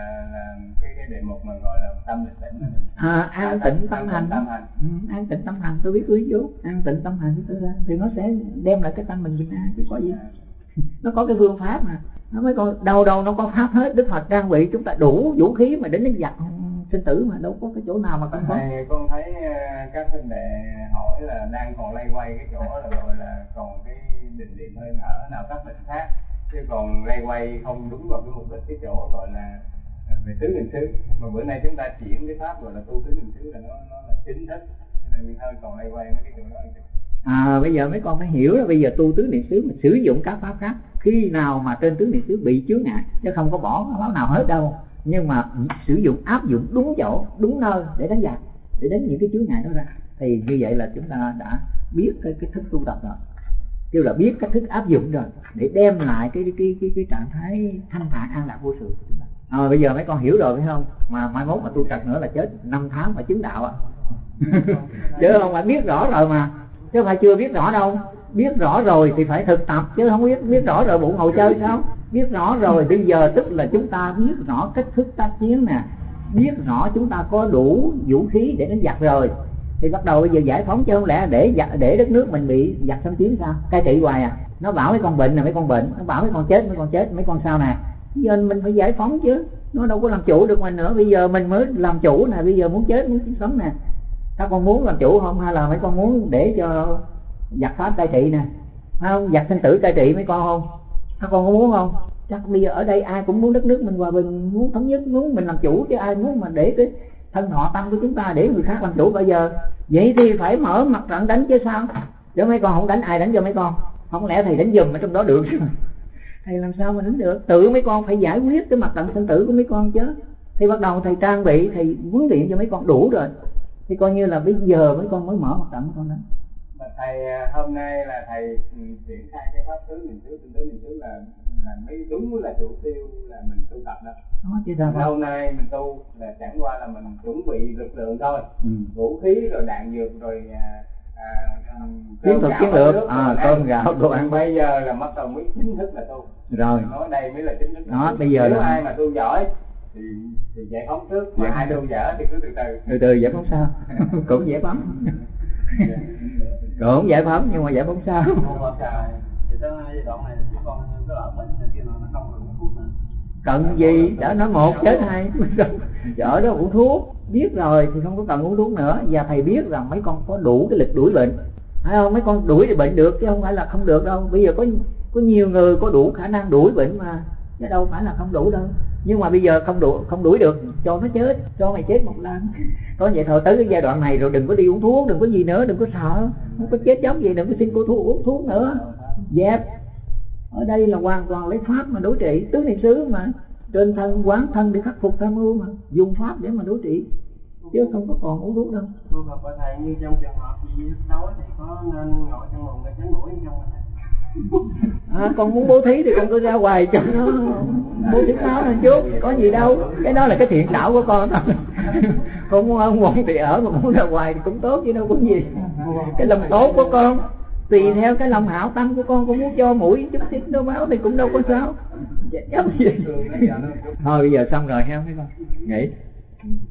cái đề mục mà gọi là tâm định tĩnh. An tịnh tâm hành. An tịnh tâm hành, tôi biết quý chú. An tịnh tâm hành thì nó sẽ đem lại cái tâm mình bình an chứ có gì. Nó có cái phương pháp mà. Nó mới có đầu nó có pháp hết. Đức Phật trang bị chúng ta đủ vũ khí mà đến giặc sinh tử mà đâu có cái chỗ nào mà không có. Con thấy các huynh đệ hỏi là đang còn lay quay cái chỗ là gọi là còn cái định niệm hơi thở nào các bệnh khác, chứ còn lay quay không đúng vào cái mục đích cái chỗ gọi là về tứ niệm xứ. Mà bữa nay chúng ta chuyển cái pháp gọi là tu tứ niệm xứ là nó là chính thức, nên mình hơi còn lay quay mấy cái chỗ đó. Bây giờ mấy con phải hiểu là bây giờ tu tứ niệm xứ mình sử dụng các pháp khác khi nào mà trên tứ niệm xứ bị chướng ngại, chứ không có bỏ pháp nào hết đâu. Nhưng mà sử dụng, áp dụng đúng chỗ, đúng nơi để đánh giặc, để đánh những cái chướng ngại đó ra, thì như vậy là chúng ta đã biết cái thức tu tập rồi, kêu là biết cách thức áp dụng rồi để đem lại cái trạng thái thanh thản an lạc vô sự của chúng ta. Bây giờ mấy con hiểu rồi phải không? Mà mai mốt mà tu tập nữa là chết 5 tháng mà chứng đạo chứ không phải biết rõ rồi mà, chứ không phải chưa biết rõ đâu. Biết rõ rồi thì phải thực tập, chứ không biết rõ rồi bụng ngồi chơi sao? Biết rõ rồi bây giờ tức là chúng ta biết rõ cách thức tác chiến nè, biết rõ chúng ta có đủ vũ khí để đánh giặc rồi, thì bắt đầu bây giờ giải phóng, chứ không lẽ để đất nước mình bị giặc xâm chiếm sao? Cai trị hoài à? Nó bảo mấy con bệnh là mấy con bệnh, nó bảo mấy con chết, mấy con sao nè. Bây giờ mình phải giải phóng chứ, nó đâu có làm chủ được mình nữa. Bây giờ mình mới làm chủ nè, bây giờ muốn chết muốn sống nè. Các con muốn làm chủ không, hay là mấy con muốn để cho giặc pháp cai trị nè, phải không? Giặc sinh tử cai trị mấy con không? Các con có muốn không? Chắc bây giờ ở đây ai cũng muốn đất nước mình hòa bình, muốn thống nhất, muốn mình làm chủ, chứ ai muốn mà để cái thân họ tâm của chúng ta để người khác làm chủ bây giờ. Vậy thì phải mở mặt trận đánh chứ sao? Chứ mấy con không đánh, ai đánh cho mấy con? Không lẽ thầy đánh giùm ở trong đó được? Thầy làm sao mà đánh được? Tự mấy con phải giải quyết cái mặt trận sinh tử của mấy con chứ. Thì bắt đầu thầy trang bị, thầy huấn luyện cho mấy con đủ rồi, thì coi như là bây giờ mấy con mới mở hoạt động con đó. Mà thầy hôm nay là thầy triển khai cái pháp tứ niệm xứ, tinh tứ niệm xứ là mấy đúng là chủ tiêu là mình tu tập đó. Chứ sao Lâu nay mình tu là chẳng qua là mình chuẩn bị lực lượng thôi, vũ khí rồi đạn dược rồi chiến thuật chiến lược, cơm gạo đồ ăn. Bây giờ là bắt đầu mới chính thức là tu. Rồi. Nói đây mới là chính thức. Đó, bây giờ nếu là ai mà tu giỏi thì giải phóng trước, mà ai tu dở thì cứ từ từ. Từ từ giải phóng sao? Cũng giải phóng. Cũng giải phóng nhưng mà giải phóng sao? Cần gì? Đã nói một chết hai. Ở đó uống thuốc, biết rồi thì không có cần uống thuốc nữa. Và thầy biết rằng mấy con có đủ cái lực đuổi bệnh, phải không? Mấy con đuổi thì bệnh được chứ không phải là không được đâu. Bây giờ có nhiều người có đủ khả năng đuổi bệnh mà, chứ đâu phải là không đủ đâu. Nhưng mà bây giờ không đuổi được, cho nó chết, cho mày chết một lần. Có vậy thôi, tới cái giai đoạn này rồi đừng có đi uống thuốc, đừng có gì nữa, đừng có sợ, không có chết chóc gì, đừng có xin cô thuốc uống thuốc nữa. Dẹp. Ở đây là hoàn toàn lấy pháp mà đối trị, tứ niệm xứ mà, trên thân quán thân để khắc phục tham ưu mà, dùng pháp để mà đối trị, chứ không có còn uống thuốc đâu. Thầy như trong trường hợp gì đói thì có nên ngồi trong mùng để tránh mũi không thầy? Con muốn bố thí thì con cứ ra ngoài cho nó bố thí máu lên chút, có gì đâu, cái đó là cái thiện đạo của con thôi. Con muốn ở một thì ở, mà muốn ra ngoài thì cũng tốt chứ đâu có gì. Cái lòng tốt của con tùy theo cái lòng hảo tâm của con muốn cho mũi chút xíu đổ máu thì cũng đâu có sao. Thôi bây giờ xong rồi ha mấy con, nghỉ.